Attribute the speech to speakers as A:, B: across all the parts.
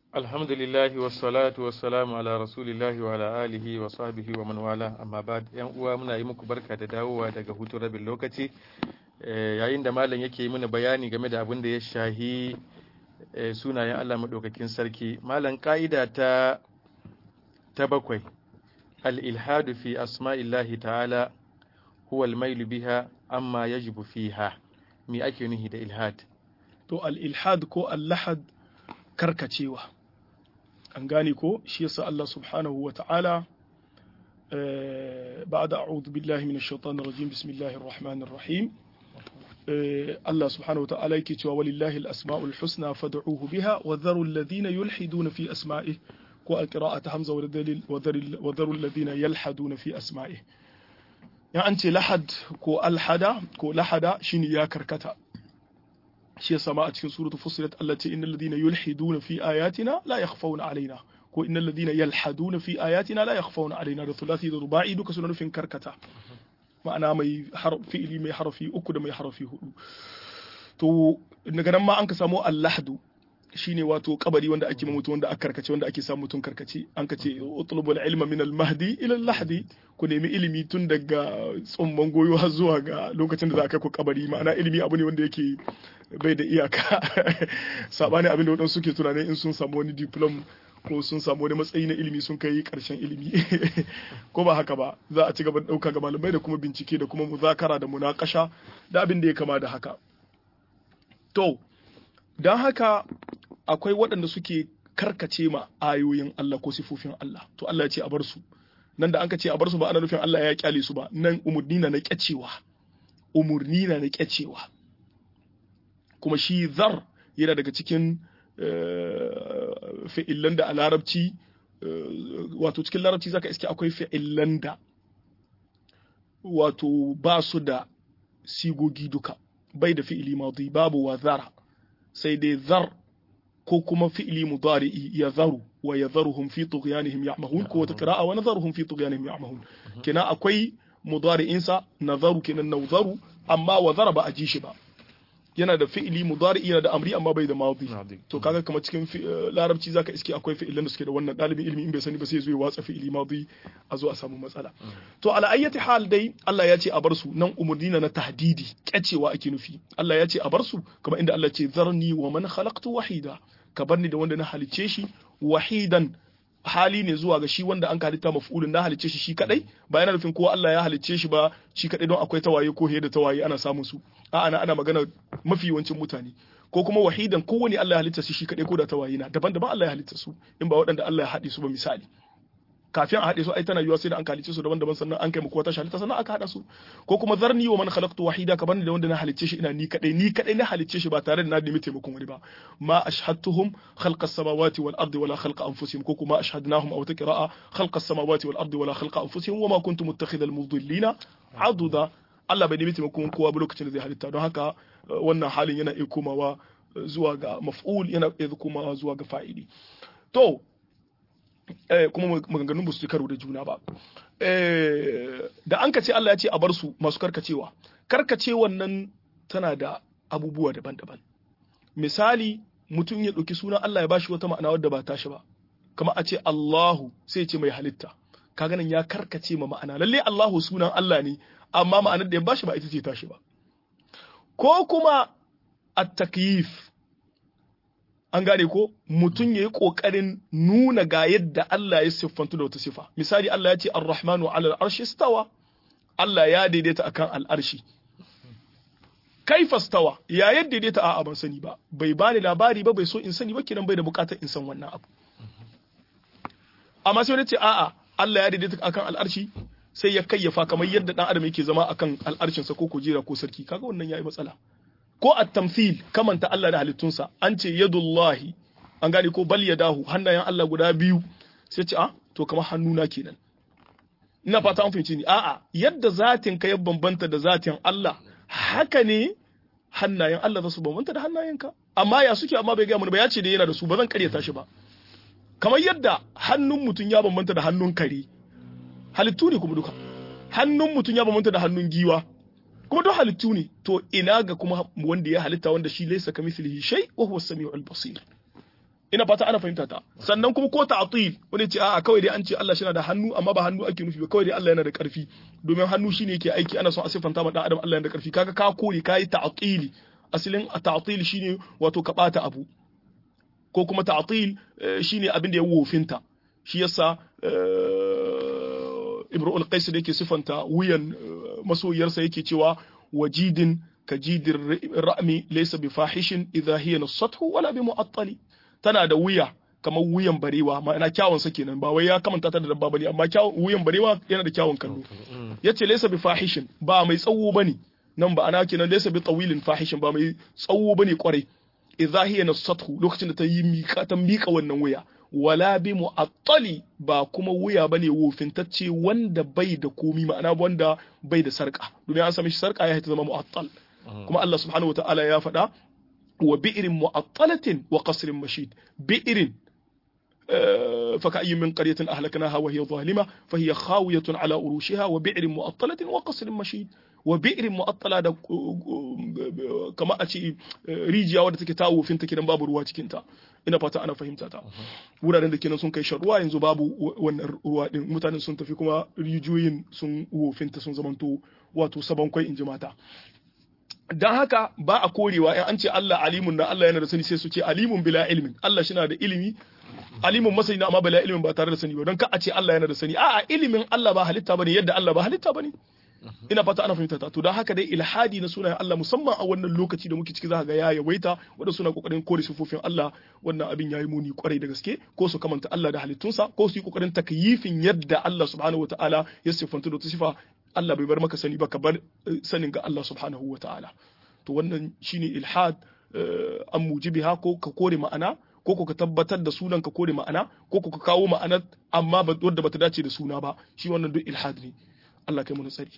A: Alhamdulillahi wassalatu wassalamu ala rasulillahi wa ala alihi wa sahbihi wa man wala amma ba'd yan uwa muna yi muku barka da dawowa daga hutun rabin lokaci yayin da malam yake yi mana bayani game da abin da ya shahi sunayen Allah madaukakin sarki malam ka'ida ta bakwai al-ilhadu fi asma'illahi ta'ala huwa al-mailu biha amma yajibu fiha me ake nuhi da ilhad
B: to al-ilhad ko al-lahad karkacewa an gane ko shi yasa Allah subhanahu wa ta'ala ba'da a'udhu billahi minash shaitanir rajim bismillahir rahmanir rahim Allah subhanahu wa ta'ala yake cewa walillahi al-asma'ul husna fad'uhu biha wa dharu alladhina yulhiduna fi asma'ihi ko al-qira'atu hamza wa dharu alladhina yalhaduna fi asma'ihi ya an ce lahad ko alhada ko lahada shine ya karkata shi yasa ma a cikin suratul fussilat Allah ce innal ladina yulhiduna fi ayatina la yakhfawna alaina ko innal ladina yalhaduna fi ayatina la yakhfawna alaina da thulathi da ruba'i duka suna nufin karkata ma'ana mai fi'ili mai harafi uku da mai harafi hudu to daga nan ma an ka samu allahdu shine wato kabari wanda ake mutu wanda aka karkace wanda ake samu mutun karkace an ka ce utlubul ilma min al mahdi ila al lahdi ku nemi ilimi tun daga tsumman goyo har zuwa ga lokacin da za ka ku kabari ma'ana ilimi abu ne wanda yake bai da iyaka sabani abin da wadansu suke tunanin in sun samu wani diploma ko sun samu wani matsayi na ilimi sun kai karshen ilimi ko ba haka ba za a ci gaba da dauka ga malamai da kuma bincike da kuma muzakara da munakasha da abin da ya kama da haka to dan haka akwai waɗanda suke karkace ma ayoyin Allah ko sifofin Allah to Allah ya ce a bar su nan da an ka ce a bar su ba ana nufin Allah ya kyale su ba nan umurni na kyacewa kuma shi zar yana daga cikin fi'illan da a larabci wato cikin larabci zaka iske akwai fi'illan da wato ba su da sigogi duka bai da fi'ili madi babu wa zara sai dai zar ko kuma fi'ili mudari'i ya zaru wa yadharuhum fi tughyanihim ya'mahun ko wata qira'a wa nadharuhum fi tughyanihim ya'mahun kina akwai mudari'in sa nazaru kenan nawzaru amma wa zara ba a ji shi ba yana da fi'ili mudari'i yana da amri amma bai da madi to kaga kamar cikin larabci zaka iske akwai fi'ilan da suke da wannan dalibin ilimi in bai sani ba sai zo ya watsa fi'ili madi a zo a samu matsala to ala ayyati hal dai Allah ya ce a bar su nan umurdina na tahdidi kyacewa ake nufi Allah ya ce a bar su kamar inda Allah ce zarni wa man khalaqtu wahida ka bar ni da wanda na halicce shi wahidan hali ne zuwa ga shi wanda an halitta maf'ulun na halicce shi kadai ba yana nufin ko Allah ya halicce shi ba shi kadai don akwai tawaye ko da tawaye ana samun su a'a ana magana mafi yawancin mutane ko kuma wahidan kowane Allah ya halitta shi kadai ko da tawaye na daban-daban Allah ya halitta su in ba waɗanda Allah ya haɗe su ba misali kafin a haɗe su ai tana yiwa sai da an halicce su daban-daban sannan an kai muku wata halitta sannan aka haɗa su ko kuma zarni wa man khalaqtu wahida ka bani da wanda na halicce shi ina ni kadai na halicce shi ba tare da na nemi taimakon wani ba ma ashhadtuhum khalqa as-samawati wal ardi wala khalqa anfusihim ko kuma ashhadnahum aw taqra'a khalqa as-samawati wal ardi wala khalqa anfusihim wama kuntum muttakhidhal mudillina aduda Allah bai nemi taimakon kowa ba lokacin da zai halitta don haka wannan halin yana iya komawa zuwa ga maf'ul yana iya komawa zuwa ga fa'ili to kuma maganganun ba su karo da juna ba da an ka ce Allah ya ce a bar su masu karkacewan nan tana da abubuwa daban-daban misali mutum ya ɗauki sunan Allah ya bashi wata ma'ana wadda ba tashi ba kamar a ce Allahu sai ya ce mai halitta kaga nan ya karkace ma ma'ana lalle Allahu sunan Allah ne amma ma'anar da ya bashi ba ita ce tashi ba ko kuma at-takyif an gane ko mutum ya yi ƙoƙarin nuna ga yadda Allah ya siffantu da wata sifa misali Allah ya ce ar-rahmanu ala al-arshi stawa Allah ya daidaita akan al-arshi kaifa stawa ya yadda daidaita a'a ban sani ba bai bani labari ba bai so in sani ba kiran bai da bukatar in san wannan abu amma sai wani ce a'a Allah ya daidaita akan al-arshi sai ya kayyafa kamar yadda dan adam yake zama akan al-arshinsa ko kujera ko sarki kaga wannan yayi matsala ko at-tamthil kamanta Allah da halittunsa an ce yadullahi an gane ko bal yadahu hannayen Allah guda biyu sai ce to kamar hannuna kenan ina fata an fahimci ni a'a yadda zatin ka ya bambanta da zatin Allah haka ne hannayen Allah za su bambanta da hannayenka amma ya suke amma bai ga mun ba ya ce da yana da su ba zan karyata shi ba kamar yadda hannun mutum ya bambanta da hannun kare halittu ne kuma duka hannun mutum ya bambanta da hannun giwa kuma duk halittu ne to ina ga kuma wanda ya halitta wanda shi laysa kamithlihi shay wa huwa as-sami'ul basir ina fata ana fahimta ta sannan kuma ko ta'til wani ce a'a kawai dai an ce Allah shina da hannu amma ba hannu ake nufi ba kawai dai Allah yana da karfi domin hannu shine yake aiki ana son a sifanta ma dan adam Allah yana da karfi kaga ka kore kai ta'tili asalin ta'til shine wato ka bata abu ko kuma ta'til shine abin da ya wofinta shi yasa Ibrahim al-Qais da yake sifanta wuyan masoyiyarsa yake cewa wajidin kajidir ra'mi laysa bi fahishin idha hiya nasathu wala bi mu'attali tana da wuya kamar wuyan barewa ma'ana kyawun sa kenan ba wai ya kamanta ta da dabba bane amma wuyan barewa yana da kyawun kallo yace laysa bi fahishin ba mai tsawo bane nan ba ana kenan laysa bi tawilin fahishin ba mai tsawo bane kwarai idha hiya nasathu lokacin da ta yi mika wannan wuya wala bi mu'attali ba kuma wuya bane wofintacce wanda bai da komi ma'ana wanda bai da sarka domin an sami shi sarka ya zama mu'attal kuma Allah subhanahu wataala ya faɗa wa bi'rin mu'attalatin wa qasrin mashid bi'rin فكأي من قرية أهلكناها وهي ظالمة فهي خاوية على أروشها وبئر مؤطلة وقصر مشيد وبئر مؤطلة كما أتي ريجيا wadda take tawo finta kidan babu ruwa cikin ta ina fata ana fahimta ta wuraren da kenan sun kai sharuwa yanzu babu wannan ruwa din mutanen sun tafi kuma rijiyoyin sun wofinta sun zamanto wato saban kwai inji mata dan haka ba a korewa in an ce Allah alimun na Allah yana da sani sai su ce alimun bila ilmin Allah shi na da ilimi alimun masani na amma bila ilimin ba tare da sani ba don ka a ce Allah yana da sani a'a ilimin Allah ba halitta bane yadda Allah ba halitta bane ina fata ana fahimta ta to dan haka dai ilhadi na sunayen Allah musamman a wannan lokaci da muke ciki za ga ya yawaita wanda suna kokarin kore sifofin Allah wannan abin yayi muni kwarai da gaske ko su kamanta Allah da halittunsa ko su yi kokarin takyifin yadda Allah subhanahu wataala ya sifanta da sifa Allah bai bar maka sani ba ka bar sanin ga Allah subhanahu wataala to wannan shine ilhad an mujibiha ko ka kore ma'ana ko ka tabbatar da sunan ka kore ma'ana ko ka kawo ma'ana amma wadda bata dace da suna ba shi wannan duk ilhad ne Allah kai mu tsari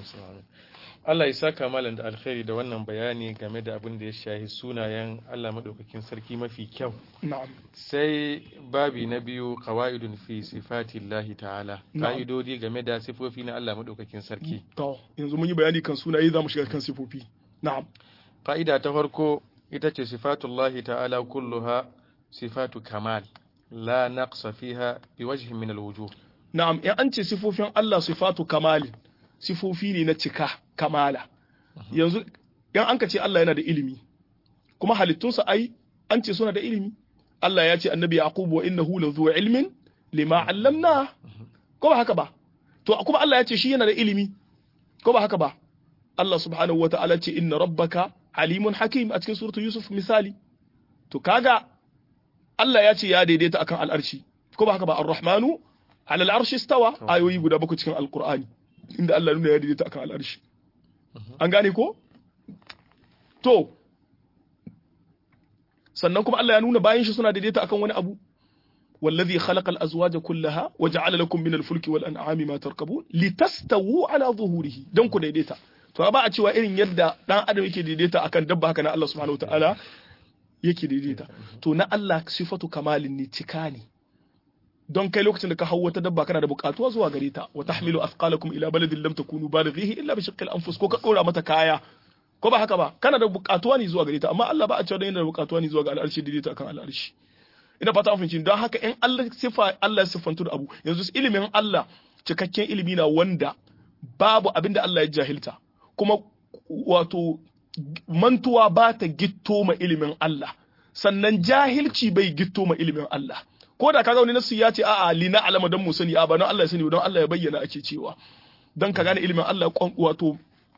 A: Allah ya saka malam da alkhairi da wannan bayani game da abin da ya shahi sunayen Allah madaukakin sarki mafi kyau
B: na'am
A: sai babi na biyu qawaidun fi sifatillahi ta'ala ka'idodi game da sifofi na Allah madaukakin sarki
B: to yanzu mun yi bayani kan sunaye zamu shiga kan sifofi na'am
A: ka'ida ta farko ita ce sifatullahi ta'ala kulluha sifatu kamal la naqsa fiha biwajhin min alwujuh
B: na'am in an ce sifofin Allah sifatu kamalin sifofi ne na cika kamala yanzu in an ka ce Allah yana da ilimi kuma halittunsa ai an ce suna da ilimi Allah ya ce annabi yaqub wa innahu lazu ilmin lima allamna ko ba haka ba to kuma Allah ya ce shi yana da ilimi ko ba haka ba Allah subhanahu wata'ala ce inna rabbaka alimun hakim a cikin suratul yusuf misali to kaga Allah ya ce ya daidaita akan al'arshi ko ba haka ba ar-rahmanu ala al'arshi istawa ayoyi guda bakwai cikin alqur'ani inda Allah nuna ya daidaita akan al'arshi an gane ko to sannan kuma Allah ya nuna bayan shi suna daidaita akan wani abu wallazi khalaqa al-azwaja kullaha wa ja'ala lakum min al-fulki wal an'ami ma tarkabun litastawu ala zuhurihi dan ku daidaita to ba a cewa irin yadda dan adam yake daidaita akan dabba haka na Allah subhanahu wataala yake daidaita to na Allah sifatu kamalin ne cika ne don kai lokacin da ka hau wata dabba kana da bukatuwa zuwa gare ta wa tahmilu athqalakum ila baladin lam takunu balighihi illa bi shiqqil anfus ko ka dora mata kaya ko ba haka ba kana da bukatuwa ne zuwa gare ta amma Allah ba a cewa yana da bukatuwa ne zuwa ga al'arshi daidaita akan al'arshi ina fata an fahimci don haka in Allah sifantu da abu yanzu ilimin Allah cikakken ilimi na wanda babu abinda Allah ya jahilta kuma wato mantuwa ba ta gitto ma ilimin Allah sannan jahilci bai gitto ma ilimin Allah ko da kaga wani nasu ya ce a'a li na alama dan mu sani a ba don Allah ya sani don Allah ya bayyana ake cewa dan ka gane ilimin Allah wato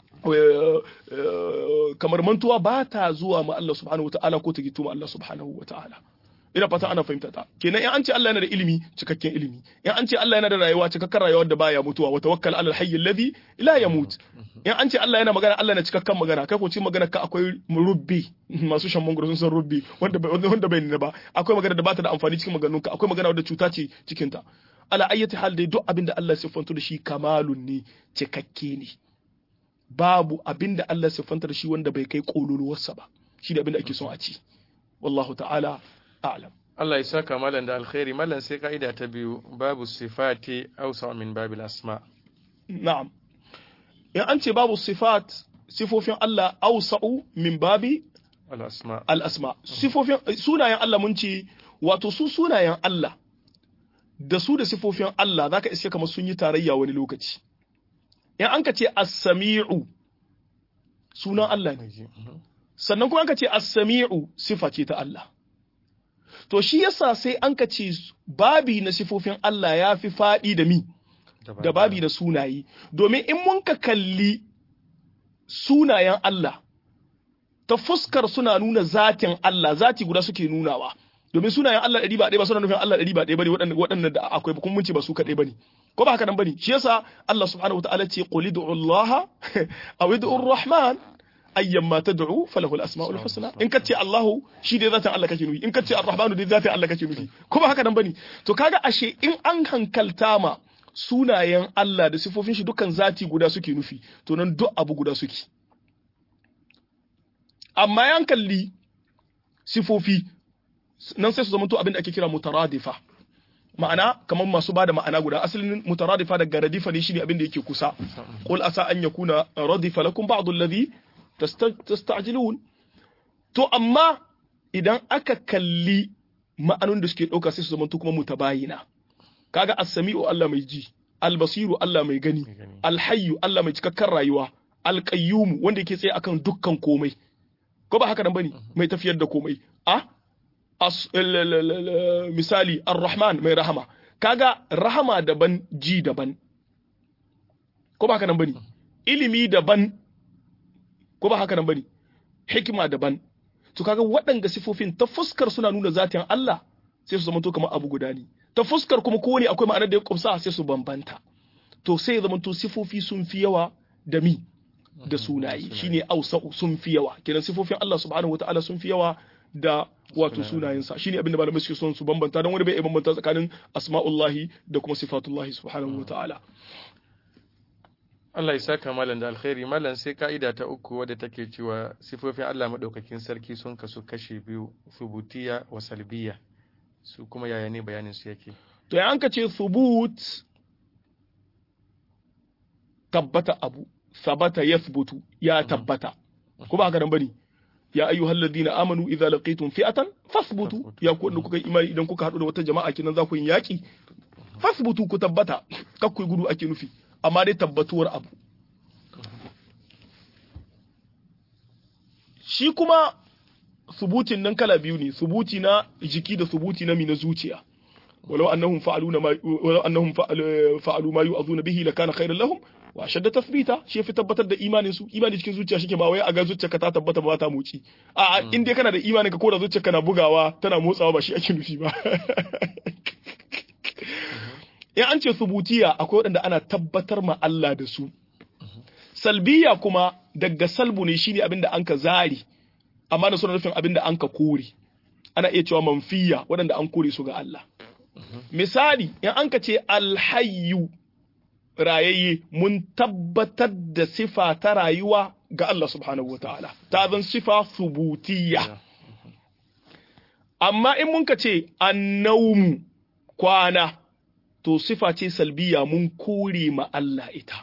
B: kamar mantuwa ba ta zuwa ma Allah subhanahu wataala ko ta gitto ma Allah subhanahu wataala ina fata ana fahimta ta kenan in an ce Allah yana da ilimi cikakken ilimi in an ce Allah yana da rayuwa cikakken rayuwar da baya mutuwa wa tawakkal alal hayy alladhi la yamut in an ce Allah yana magana Allah yana cikakken magana kai ko ci magana ka akwai rubbi masu shan mangoro sun san rubbi wanda bai nuna ba akwai magana da bata da amfani cikin maganganunka akwai magana wadda cuta ce cikin ta ala ayyati hal dai duk abinda Allah ya siffanta da shi kamalun ne cikakke ne babu abinda Allah ya siffanta da shi wanda bai kai kololuwarsa ba shi da abinda ake son a ci wallahu ta'ala a'lam
A: Allah ya saka malan da alkhairi malan sai ka'ida ta biyu babu sifati awsa min babil asma
B: na'am in an ce babu sifat sifofin Allah awsa'u min babi
A: al asma
B: sifofin sunayen Allah mun ce wato su sunayen Allah da su da sifofin Allah zaka iske kamar sun yi tarayya wani lokaci in an ka ce as-sami'u sunan Allah ne sannan kuma an ka ce as-sami'u sifa ce ta Allah to shi yasa sai an ka ce babi na sifofin Allah ya fi faɗi da mi da babi na sunaye domin in mun ka kalli sunayen Allah ta fuskar suna nuna zatin Allah zati guda suke nunawa domin sunayen Allah ɗari ba ɗaya ba suna nufin Allah ɗari ba ɗaya bane waɗanda da akwai kun mun ce ba su kaɗai bane ko ba haka nan bane shi yasa Allah subhanahu wataala ce qul ud'u Allah aw ud'u ar-rahman ayyamma tad'u falahu al-asma'ul husna in kace Allahu shi dai zatin Allah kake nufi in kace ar-rahmanu dai zatin Allah kake nufi ko ba haka nan bane to kaga ashe in an hankalta ma sunayen Allah da sifofin shi dukkan zati guda suke nufi to nan duk abu guda suke amma yan kalli sifofi nan sai su zama to abin da ake kira mutaradifa ma'ana kamar masu bada ma'ana guda asalin mutaradifa daga radifa ne shine abin da yake kusa qul asa an yakuna radifa lakum ba'd alladhi tasta'jilun to amma idan aka kalli ma'anun da suke dauka sai su zama to kuma mutabayina kaga as-sami'u Allah mai ji al-basiru Allah mai gani al-hayyu Allah mai cikakken rayuwa al-qayyum wanda yake tsaye akan dukkan komai ko ba haka nan bane mai tafiyar da komai misali ar-rahman mai rahama kaga rahama daban ji daban ko ba haka nan bane ilimi daban ko ba haka nan bane hikima daban to kaga waɗanga sifofin ta fuskar suna nuna zatin Allah sai su zama to kamar abu guda ne ta fuskar kuma kowane akwai ma'anar da ya kumsa sai su bambanta to sai ya zama to sifofi sun fi yawa da mi da sunaye shine ausa'u sun fi yawa kenan sifofin Allah subhanahu wataala sun fi yawa da wato sunayensa shine abin da malamai suke son su bambanta don wani bai bambanta tsakanin asma'ullahi da kuma sifatullahi subhanahu wataala
A: Allah ya saka malam da alkhairi malam sai ka'ida ta uku wadda take cewa sifofin Allah madaukakin sarki sun kasu kashi biyu subutiya wa salbiya su kuma yaya ne bayanin su yake
B: to ya an ka ce subut tabbata abu sabata yathbutu ya tabbata ko ba haka nan bane ya ayyuhal ladina amanu idza laqitum fi'atan fasbutu ya ku wanda kuka yi imani idan kuka hadu da wata jama'a kinan za ku yi yaki fasbutu ku tabbata kar ku gudu ake nufi amma dai tabbatuwar abu shi kuma subutin nan kala biyu ne subuti na jiki da subuti na na zuciya walau annahum fa'alu ma yu'aduna bihi lakana khairan lahum wa shadda tathbita shi fi tabbatar da imanin su imani cikin zuciya shike ba wai a ga zuciyarka ta tabbata ba ta moci a in dai kana da imanin ka ko da zuciyarka na bugawa tana motsawa ba shi ake nufi ba in an ce subutiya akwai wadanda ana tabbatar ma Allah da su salbiya kuma daga salbu ne shine abinda an ka zari amma da suna nufin abinda an ka kore ana iya cewa manfiya wadanda an kore su ga Allah misali in an ka ce alhayyu rayayye mun tabbatar da sifa ta rayuwa ga Allah subhanahu wataala ta zan sifa subutiyya amma in mun ka ce annawmu kwana to sifa ce salbiya mun kore ma Allah ita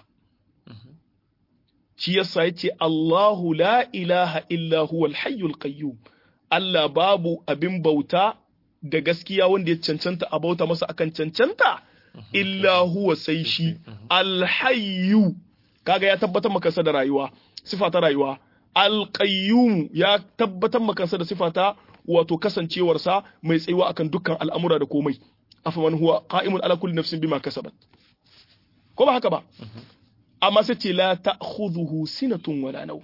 B: shi yasa yace Allahu la ilaha illa huwal hayyul qayyum Allah babu abin bauta da gaskiya wanda ya cancanta a bauta masa akan cancanta illa huwa sai shi alhayyu kaga ya tabbatar maka da rayuwa sifa ta rayuwa alqayyum ya tabbatar maka da sifa ta wato kasancewarsa mai tsayuwa akan dukkan al'amura da komai afaman huwa qa'imun ala kulli nafsin bima kasabat ko ba haka ba amma sai ce la ta'khudhuhu sinatun wala naw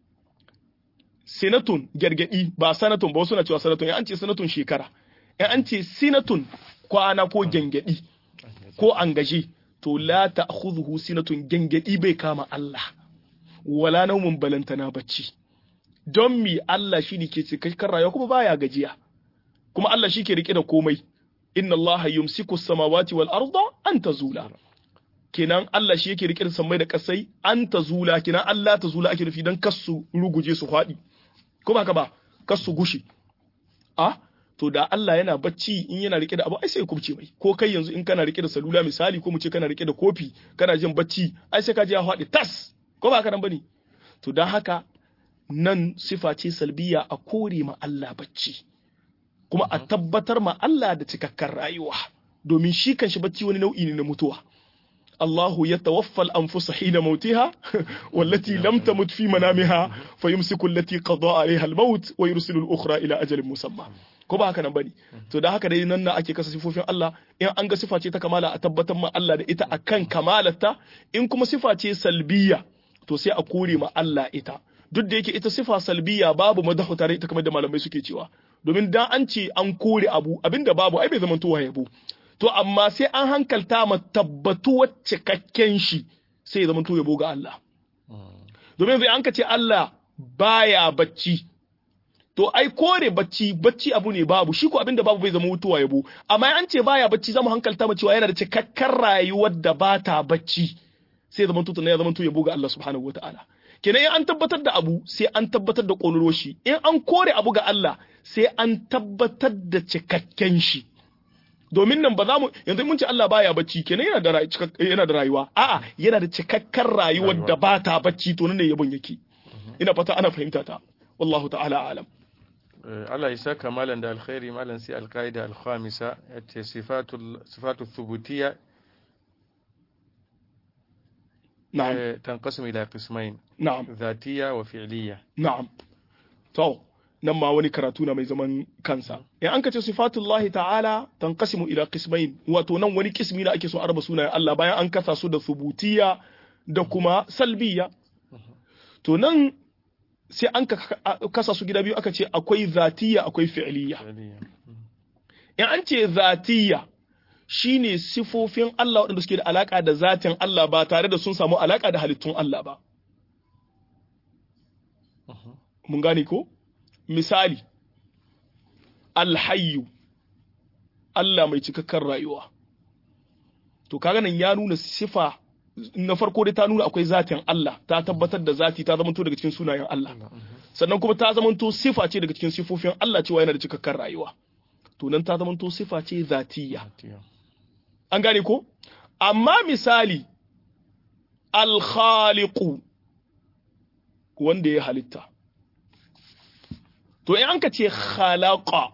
B: sinatun gargadi ba sanatun ba wasu na cewa sanatun an ce sanatun shekara an ce sinatun kwana ko gangadi ko an gaje to la ta'khudhuhu sinatun gangadi bai kama Allah wala nawmun balantana bacci don mi Allah shi ne ke cikakken rayuwa kuma baya gajiya kuma Allah shi ke rike da komai inna Allah yumsiku samawati wal arda an tazula kenan Allah shi yake rike da sammai da kasai an tazula kenan Allah tazula ake nufi dan kasu ruguje su fadi ko ba haka ba kasu gushi to da Allah yana bacci in yana rike da abu ai sai kubce mai ko kai yanzu in kana rike da salula misali ko mu ce kana rike da kofi kana jin bacci ai sai ka ji ya fadi tas ko ba haka nan bane to dan haka nan sifa ce salbiya a kore ma Allah bacci kuma a tabbatar ma Allah da cikakken rayuwa domin shi kanshi bacci wani nau'i ne na mutuwa Allahu yatawaffa al-anfusa hina mautiha wallati lam tamut fi manamiha fayumsiku allati qada 'alayha al-maut wa yursilu al-ukhra ila ajalin musamma ko ba haka nan bane to da haka dai nan na ake kasa sifofin Allah in an ga sifa ce ta kamala a tabbatar ma Allah da ita akan kamalarta in kuma sifa ce salbiya to sai a kore ma Allah ita duk da yake ita sifa salbiya babu madahu tare ita kamar da malamai suke cewa domin dan an ce an kore abu abinda babu ai bai zama to yabo to amma sai an hankalta ma tabbatuwar cikakken shi sai ya zama to yabo ga Allah domin zai an ka ce Allah baya bacci to ai kore bacci abu ne babu shi ko abinda babu bai zama mutuwa yabo amma an ce baya bacci zamu hankalta mu cewa yana da cikakken rayuwar da bata bacci sai zaman tutu ne ya zaman yabo ga Allah subhanahu wataala kenan in an tabbatar da abu sai an tabbatar da kololo shi in an kore abu ga Allah sai an tabbatar da cikakken shi domin nan ba za mu yanzu mun ce Allah baya bacci kenan yana da rayuwa a'a yana da cikakken rayuwar da bata bacci to ne yabon yake ina fata ana fahimta ta wallahu ta'ala alam
A: Allah ya saka malan da alkhairi malan sai alqaida alkhamisa yace sifatu thubutiyya
B: na'am
A: tanqasimu ila qismain
B: na'am
A: dhatiyya wa fi'liyya
B: na'am to nan ma wani karatu na mai zaman kansa in an kace sifatullahi ta'ala tanqasimu ila qismain wato nan wani kismi da ake so araba sunayen Allah bayan an kasa su da thubutiyya da kuma salbiyya to nan sai an kasa su gida biyu aka ce akwai zatiyya akwai fi'liya in an ce zatiyya shine sifofin Allah waɗanda suke da alaka da zatin Allah ba tare da sun samu alaka da halittun Allah ba mun gane ko misali alhayyu Allah mai cikakken rayuwa to kaga nan ya nuna sifa na farko dai ta nuna akwai zatin Allah ta tabbatar da zati ta zamanto daga cikin sunayen Allah sannan kuma ta zamanto sifa ce daga cikin sifofin Allah cewa yana da cikakken rayuwa to nan ta zamanto sifa ce zatiyya an gane ko amma misali al-khaliqu wanda ya halitta to in an ka ce khalaqa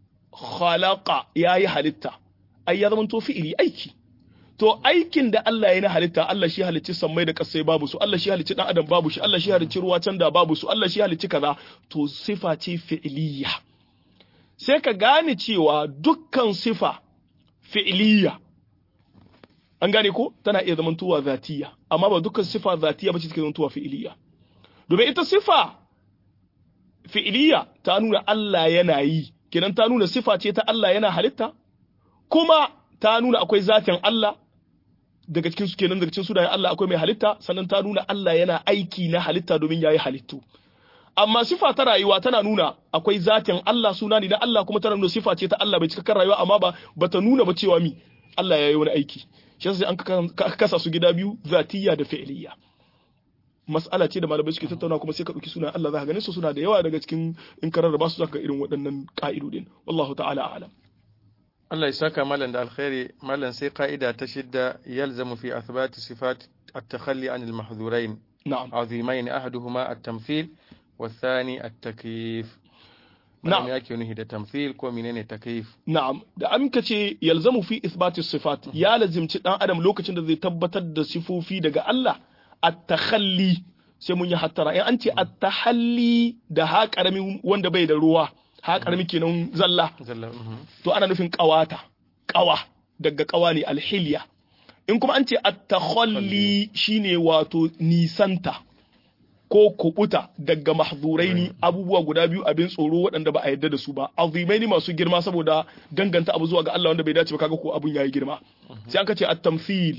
B: yayi halitta ai ya zamanto fi'ili aiki to aikin da Allah ya na halitta Allah shi halicci sammai da kasai babu su Allah shi halicci dan adam babu shi Allah shi halicci ruwa can da babu su Allah shi halicci kaza to sifa ce fi'liya sai ka gane cewa dukkan sifa fi'liya an gane ko tana iya zamantowa zatiya amma ba dukkan sifa zatiya ba ce take zamantowa fi'liya domin ita sifa fi'liya ta nuna Allah yana yi kenan ta nuna sifa ce ta Allah yana halitta kuma ta nuna akwai zatin Allah daga cikin su kenan daga cikin sunayen Allah akwai mai halitta sannan ta nuna Allah yana aiki na halitta domin yayi halittu amma sifa ta rayuwa tana nuna akwai zatin Allah suna ne na Allah kuma tana nuna sifa ce ta Allah bai cikakken rayuwa amma ba ta nuna ba cewa mi Allah yayi wani aiki shi yasa an kasa su gida biyu zatiyya da fi'liyya mas'ala ce da malamai suke tattauna kuma sai ka dauki sunan Allah za ka ganin su suna da yawa daga cikin in ka rarraba su zaka irin waɗannan ka'idodin wallahu ta'ala a'lam
A: Allah ya saka malan da alkhairi malan sai ka'ida ta shidda yalzamu fi athbati sifat at-takhalli an al-mahdhurain
B: na'am
A: azimain ahaduhuma at-tamthil والثاني التكييف
B: نعم
A: yake nuhi da tamthil ko menene takyif
B: na'am da an kace yalzamu fi ithbati sifat ya lazimci dan adam lokacin da zai tabbatar da sifofi daga Allah at-takhalli sai mun yi hattara in an ce at-tahalli da ha karami wanda bai da ruwa ha karami kenan zalla to ana nufin qawa daga qawa ne al-hilya in kuma an ce at-takhalli shine wato nisanta ko kubuta daga mahzuraini abubuwa guda biyu abin tsoro waɗanda ba a yarda da su ba azimaini masu girma saboda danganta abu zuwa ga Allah wanda bai dace ba kaga ko abun yayi girma sai an kace at-tamthil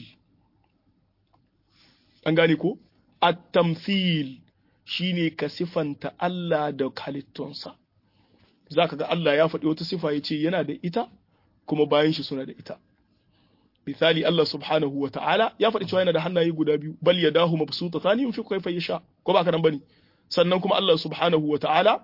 B: an gane ko at-tamthil shine ka sifanta Allah da halittunsa zaka ga Allah ya faɗi wata sifa yace yana da ita kuma bayan shi suna da ita misali Allah subhanahu wa ta'ala ya faɗi cewa yana da hannaye guda biyu bal yadahu mabsutatani yunfiqu kayfa yasha ko ba kanan bane sannan kuma Allah subhanahu wa ta'ala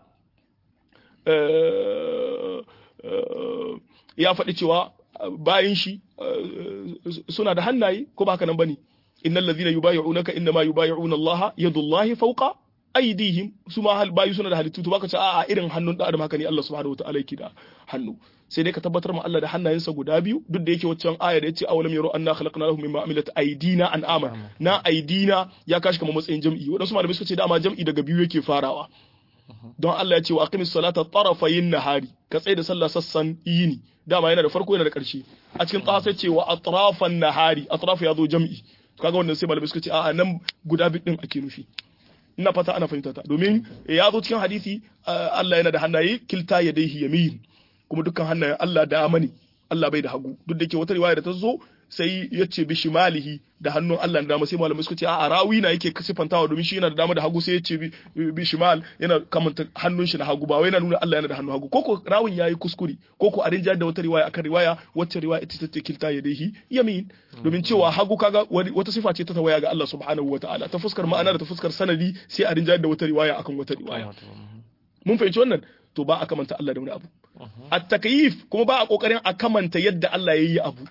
B: ya faɗi cewa bayan shi suna da hannaye ko ba kanan bane innal ladhina yubayyi'unaka inma yubayyi'una Allah yadullahi fawqa aidihim su ma bayu suna da halittu to baka ce a'a irin hannun da adam haka ne Allah subhanahu wataala yake da hannu sai dai ka tabbatar ma Allah da hannayensa guda biyu duk da yake waccan aya da yace awalam yaro anna khalaqna lahum mimma amilat aidina an'ama na aidina ya kashi kamar matsayin jam'i wadansu malamai suka ce dama jam'i daga biyu yake farawa don Allah ya ce wa aqimis salata tarafayin nahari ka tsaye da sallah sassan yini dama yana da farko yana da ƙarshe a cikin ta sai ce wa atrafan nahari atraf ya zo jam'i kaga wannan sai malamai suka ce a'a nan guda biyu din ake nufi ina fata ana fahimta ta domin ya zo cikin hadisi Allah yana da hannaye kilta yadayhi yamin kuma dukkan hannayen Allah da amani Allah bai da hagu duk da ke wata riwaya da ta zo sai ya ce bi shimalihi da hannun Allah da dama sai malamai suka ce a rawi na yake sifantawa domin shi yana da dama da hagu sai ya ce bi shimal yana kamanta hannun shi na hagu ba wai yana nuna Allah yana da hannun hagu koko rawin yayi kuskure koko a rinja da wata riwaya akan riwaya wacce riwaya ita ce kilta yadayhi yamin domin cewa hagu kaga wata sifa ce ta tawaya ga Allah subhanahu wataala ta fuskar ma'ana da ta fuskar sanadi sai a rinja da wata riwaya akan wata riwaya mun fahimci wannan to ba a kamanta Allah da wani abu at-takyif kuma ba a kokarin a kamanta yadda Allah yayi abu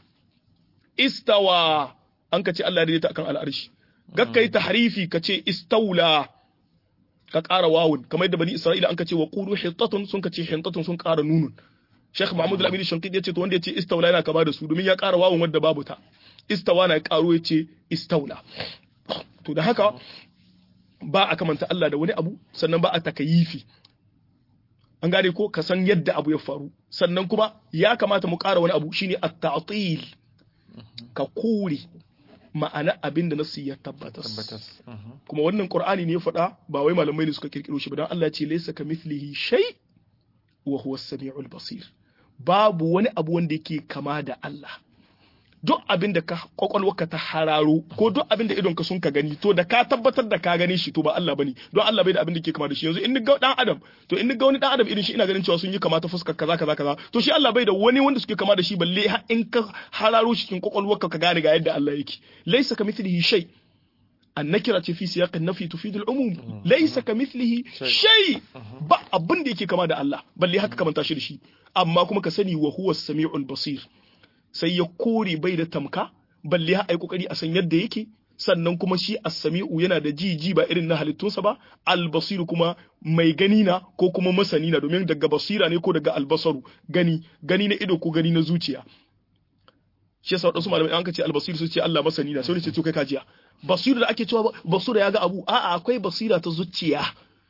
B: istawa an ka ce Allah daidaita akan al'arshi gakkai tahrifi ka ce istaula ka ƙara wawun kamar yadda bani Isra'ila an ka ce wa qulu hittatun sun ka ce hintatun sun ƙara nunun Sheikh Muhammad Al-Amin Shankidi ya ce to wanda ya ce istaula yana kama da su domin ya ƙara wawun wanda babu ta istawa na ƙaro ya ce istaula to da haka ba a kamanta Allah da wani abu sannan ba a takayifi an gane ko ka san yadda abu ya faru sannan kuma ya kamata mu ƙara wani abu shine at-ta'til ka kore ma'ana abin da nasu ya tabbatar kuma wannan qur'ani ne ya faɗa ba wai malamai ne suka kirkiro shi ba dan Allah ya ce laysa kamithlihi shay wa huwa as-sami'ul basir babu wani abu wanda yake kama da Allah duk abin da ka kwakwalwarka ta hararo ko duk abin da idonka sun ka gani to da ka tabbatar da ka gane shi to ba Allah bane don Allah bai da abin da ke kama da shi yanzu in ga dan adam to in ga wani dan adam irin shi ina ganin cewa sun yi kama ta fuskar kaza kaza kaza to shi Allah bai da wani wanda suke kama da shi balle in ka hararo shi cikin kwakwalwarka ka gane ga yadda Allah yake laysa kamithlihi shay annakira ce fi siyaqin nafi tufidu al-umum laysa kamithlihi shay ba abin da yake kama da Allah balle haka kamanta shi da shi amma kuma ka sani wa huwa as-sami'ul basir sai ya kore bai da tamka balle ha ai kokari a san yadda yake sannan kuma shi as-sami'u yana da jiji ba irin na halittunsa ba al-basir kuma mai gani na ko kuma masani na domin daga basira ne ko daga al-basaru gani na ido ko gani na zuciya shi yasa wadansu malamai an ka ce al-basir su ce Allah masani na sai ne ce to kai kajiya basira da ake cewa basira ya ga abu a'a akwai basira ta zuciya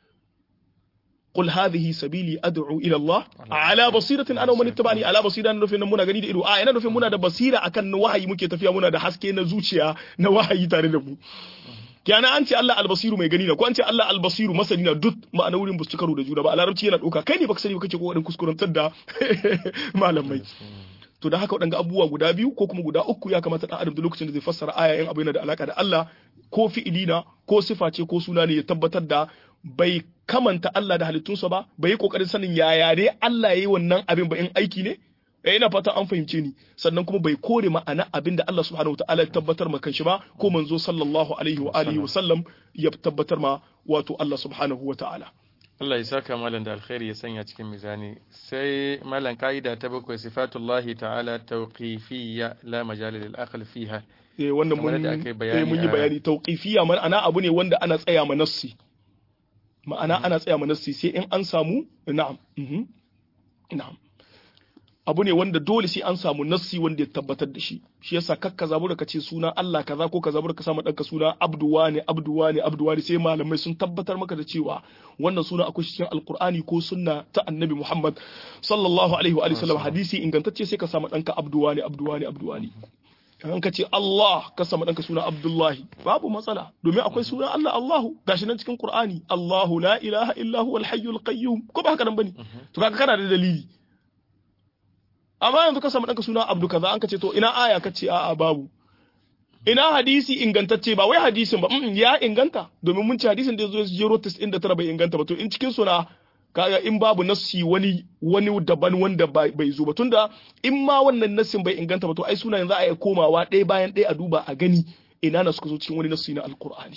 B: قل هذه سبيلي أدعو إلى الله على بصيرة أنا ومن اتبعني على بصيرة أنا نفهم منا غني إلو أنا نفهم منا ده بصيرة أكن وحي ممكن تفيا منا ده حسكي نزوجيا نوحي تاردمو كأنا أنت الله البصير ما يغنينا كو أنت الله البصير مسنينا دوت ما أنا ولين بستكرو ده جودا ba larabci yana doka kai ne baka sani kake kokarin kuskurantar da malamai to da haka wadanga abubuwa guda biyu ko kuma guda uku ya kamata dan adam da lokacin da zai fassara aya in abu yana da alaka da Allah ko fi'ilina ko sifa ce ko suna ne ya tabbatar da bai kamanta Allah da halittunsa ba bai yi kokarin sanin yaya dai Allah yayi wannan abin ba in aiki ne ina fata an fahimce ni sannan kuma bai kore ma'ana abin da Allah subhanahu wataala ya tabbatar ma kanshi ba ko manzo sallallahu alaihi wa alihi wa sallam ya tabbatar ma wato Allah subhanahu wataala
A: Allah ya saka malam da alkhairi ya sanya cikin mizani sai malam kaida ta bakwai sifatullahi ta'ala tawqifiyya la majal lil aql fiha
B: wannan mun yi bayani tawqifiyya ma'ana abu ne wanda ana tsaya ma nassi ma'ana ana tsaya ma nassi sai in an samu na'am na'am abu ne wanda dole sai an samu nassi wanda ya tabbatar da shi shi yasa kakka zabura ka ce suna Allah kaza ko ka zabura ka samu danka suna abduwani sai malamai sun tabbatar maka da cewa wannan suna akwai cikin alqur'ani ko sunna ta annabi Muhammad sallallahu alaihi wa sallam hadisi ingantacce sai ka samu danka abduwani an ka ce Allah ka samu danka suna Abdullahi babu matsala domin akwai suna Allah Allahu gashi nan cikin Qur'ani Allahu la ilaha illa huwal hayyul qayyum ko ba haka nan bane to kaga kana da dalili amma yanzu ka samu danka suna Abdu kaza an ka ce to ina aya ka ce a'a babu ina hadisi ingantacce ba wai hadisin ba ya inganta domin mun ci hadisin da yazo jero 99 bai inganta ba to in cikin suna kaga in babu nassi wani daban wanda bai zo ba tunda in ma wannan nassin bai inganta ba to ai sunayen za a yi komawa ɗaya bayan ɗaya a duba a gani ina na suka zo cikin wani nassi na alkur'ani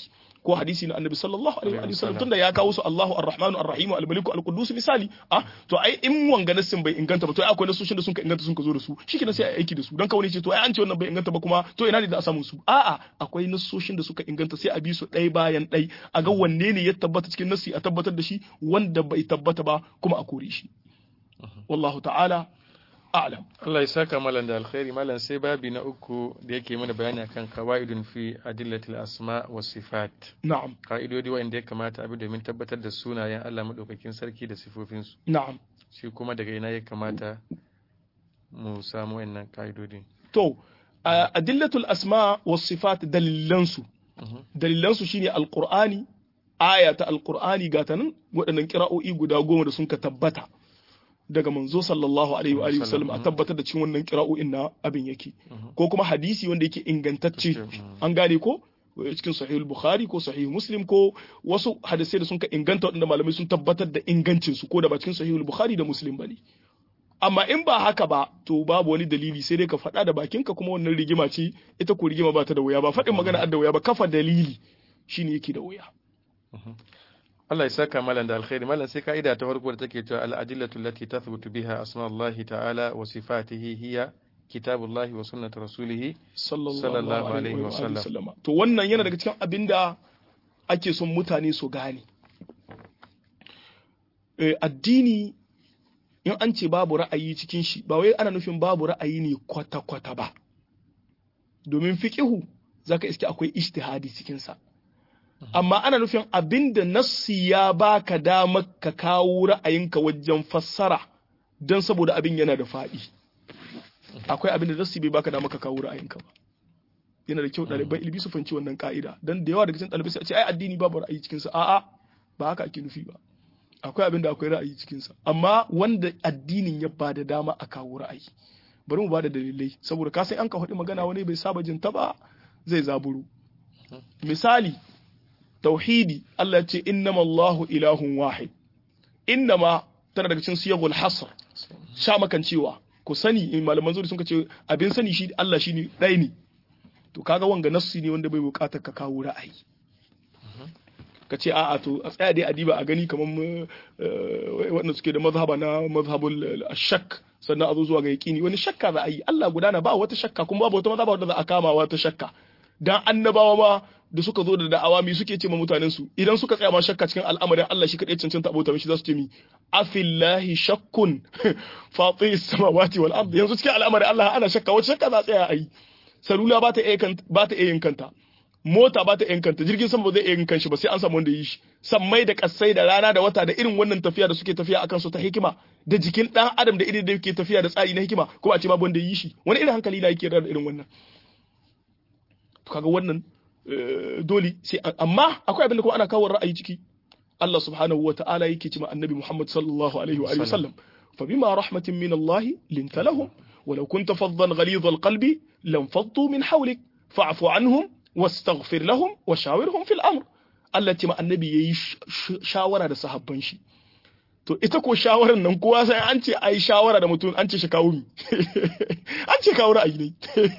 B: ko hadisi na annabi sallallahu alaihi wa sallam tunda ya kawo su Allahu ar-Rahmanu ar-Rahim al-Malik al-Quddus misali to ai in wanga nassin bai inganta ba to ai akwai nasoshin da sun ka inganta sun ka zo da su shikenan sai ai aiki da su dan kawai ce to ai an ce wannan bai inganta ba kuma to ina ne da a samu su a'a akwai nasoshin da suka inganta sai a bi su ɗaya bayan ɗai a ga wanne ne ya tabbata cikin nassi a tabbatar da shi wanda bai tabbata ba kuma a kore shi wallahu ta'ala a'lam.
A: Allah ya saka malan da alkhairi. Malan sai babi na uku da yake mana bayani akan qawaidun fi adillatil asma was sifat.
B: Na'am.
A: Ka'idodi wanda ya kamata abi domin tabbatar da sunayen Allah madaukakin sarki da sifofin su.
B: Na'am.
A: Shi kuma daga ina ya kamata mu samu wannan ka'idodin.
B: To, adillatul asma was sifat dalilan su. Dalilan su shine alqur'ani, aya ta alqur'ani gata nan waɗannan kira'o'i guda 10 da sun ka tabbata. Daga manzo sallallahu alaihi wa alihi wasallam a tabbatar da cikin wannan qira'o'in na abin yake ko kuma hadisi wanda yake ingantacce an gane ko cikin sahih al-bukhari ko sahih muslim ko wasu hadisai da sun ka inganta wanda malamai sun tabbatar da ingancin su ko da ba cikin sahih al-bukhari da muslim bane amma in ba haka ba to babu wani dalili sai dai ka faɗa da bakinka kuma wannan rigima ce ita ko rigima ba ta da wuya ba faɗin magana adda wuya ba kafa dalili shine yake da wuya.
A: Allah ya saka malan da alkhairi. Malan sai ka'ida ta farko da take cewa al-adillatu allati tathbutu biha asma'ullahi ta'ala wa sifatihi hiya kitabullahi wa sunnatu rasulih sallallahu alaihi wa sallam.
B: To wannan yana daga cikin abinda ake son mutane su gane. Addini in an ce babu ra'ayi cikin shi ba wai ana nufin babu ra'ayi ne kwata-kwata ba. Domin fiqihu zaka iske akwai ijtihadi cikin sa. Amma ana nufin abinda nassi ya baka damar ka kawo ra'ayinka wajen fassara don saboda abin yana da faɗi. Akwai abinda nassi bai baka damar ka kawo ra'ayinka ba. Yana da kyau ɗaliban ilimi su fahimci wannan ka'ida. Don da yawa daga cikin ɗalibai sai a ce ai addini babu ra'ayi cikinsa. A'a ba haka ake nufi ba. Akwai abinda akwai ra'ayi cikinsa. Amma wanda addinin ya ba da dama a kawo ra'ayi. Bari mu ba da dalilai saboda ka sai an ka faɗi magana wani bai saba jin ta ba zai zaburu. Misali tauhidi Allah ya ce innama Allahu ilahun wahid innama tana daga cikin siyagul hasr sha makan cewa ku sani in malaman zuri sun ce abin sani shi Allah shine ɗaya ne to kaga wanga nassi ne wanda bai bukatar ka kawo ra'ayi ka ce a'a to a tsaya dai adiba a gani kamar wanda suke da mazhaba na mazhabul shak sannan a zo zuwa ga yaqini wani shakka za a yi Allah gudana ba wata shakka kuma babu wata mazhaba wanda za a kama wata shakka dan annabawa ma da suka zo da da'awa mi suke ce ma mutanen su idan suka tsaya ma shakka cikin al'amarin Allah shi kadai cancanta abota mishi za su ce mi afillahi shakkun fatis samawati wal ard yanzu cikin al'amarin Allah ana shakka wata shakka za a tsaya ayi salula ba ta iya kanta mota ba ta iya kanta jirgin sama ba zai iya kanshi ba sai an samu wanda yi shi sammai da kasai da rana da wata da irin wannan tafiya da suke tafiya akan su ta hikima da jikin dan adam da irin da yake tafiya da tsari na hikima ko a ce babu wanda yi shi wani irin hankali na yake da irin wannan to kaga wannan dole sai amma akwai abin da kuma ana kawo ra'ayi ciki Allah subhanahu wata'ala yake cewa annabi Muhammad sallallahu alaihi wa sallam fa bima rahmatin min Allah linta lahum walau kunta faddan ghalidha alqalbi lam faddu min hawlik fa'fu anhum wastaghfir lahum wa shawirhum fil amr Allah ce ma annabi yayi shawara da sahabban shi to ita ko shawaran nan kowa sai an ce ai shawara da mutum an ce shi kawo mi an ce kawo ra'ayi ne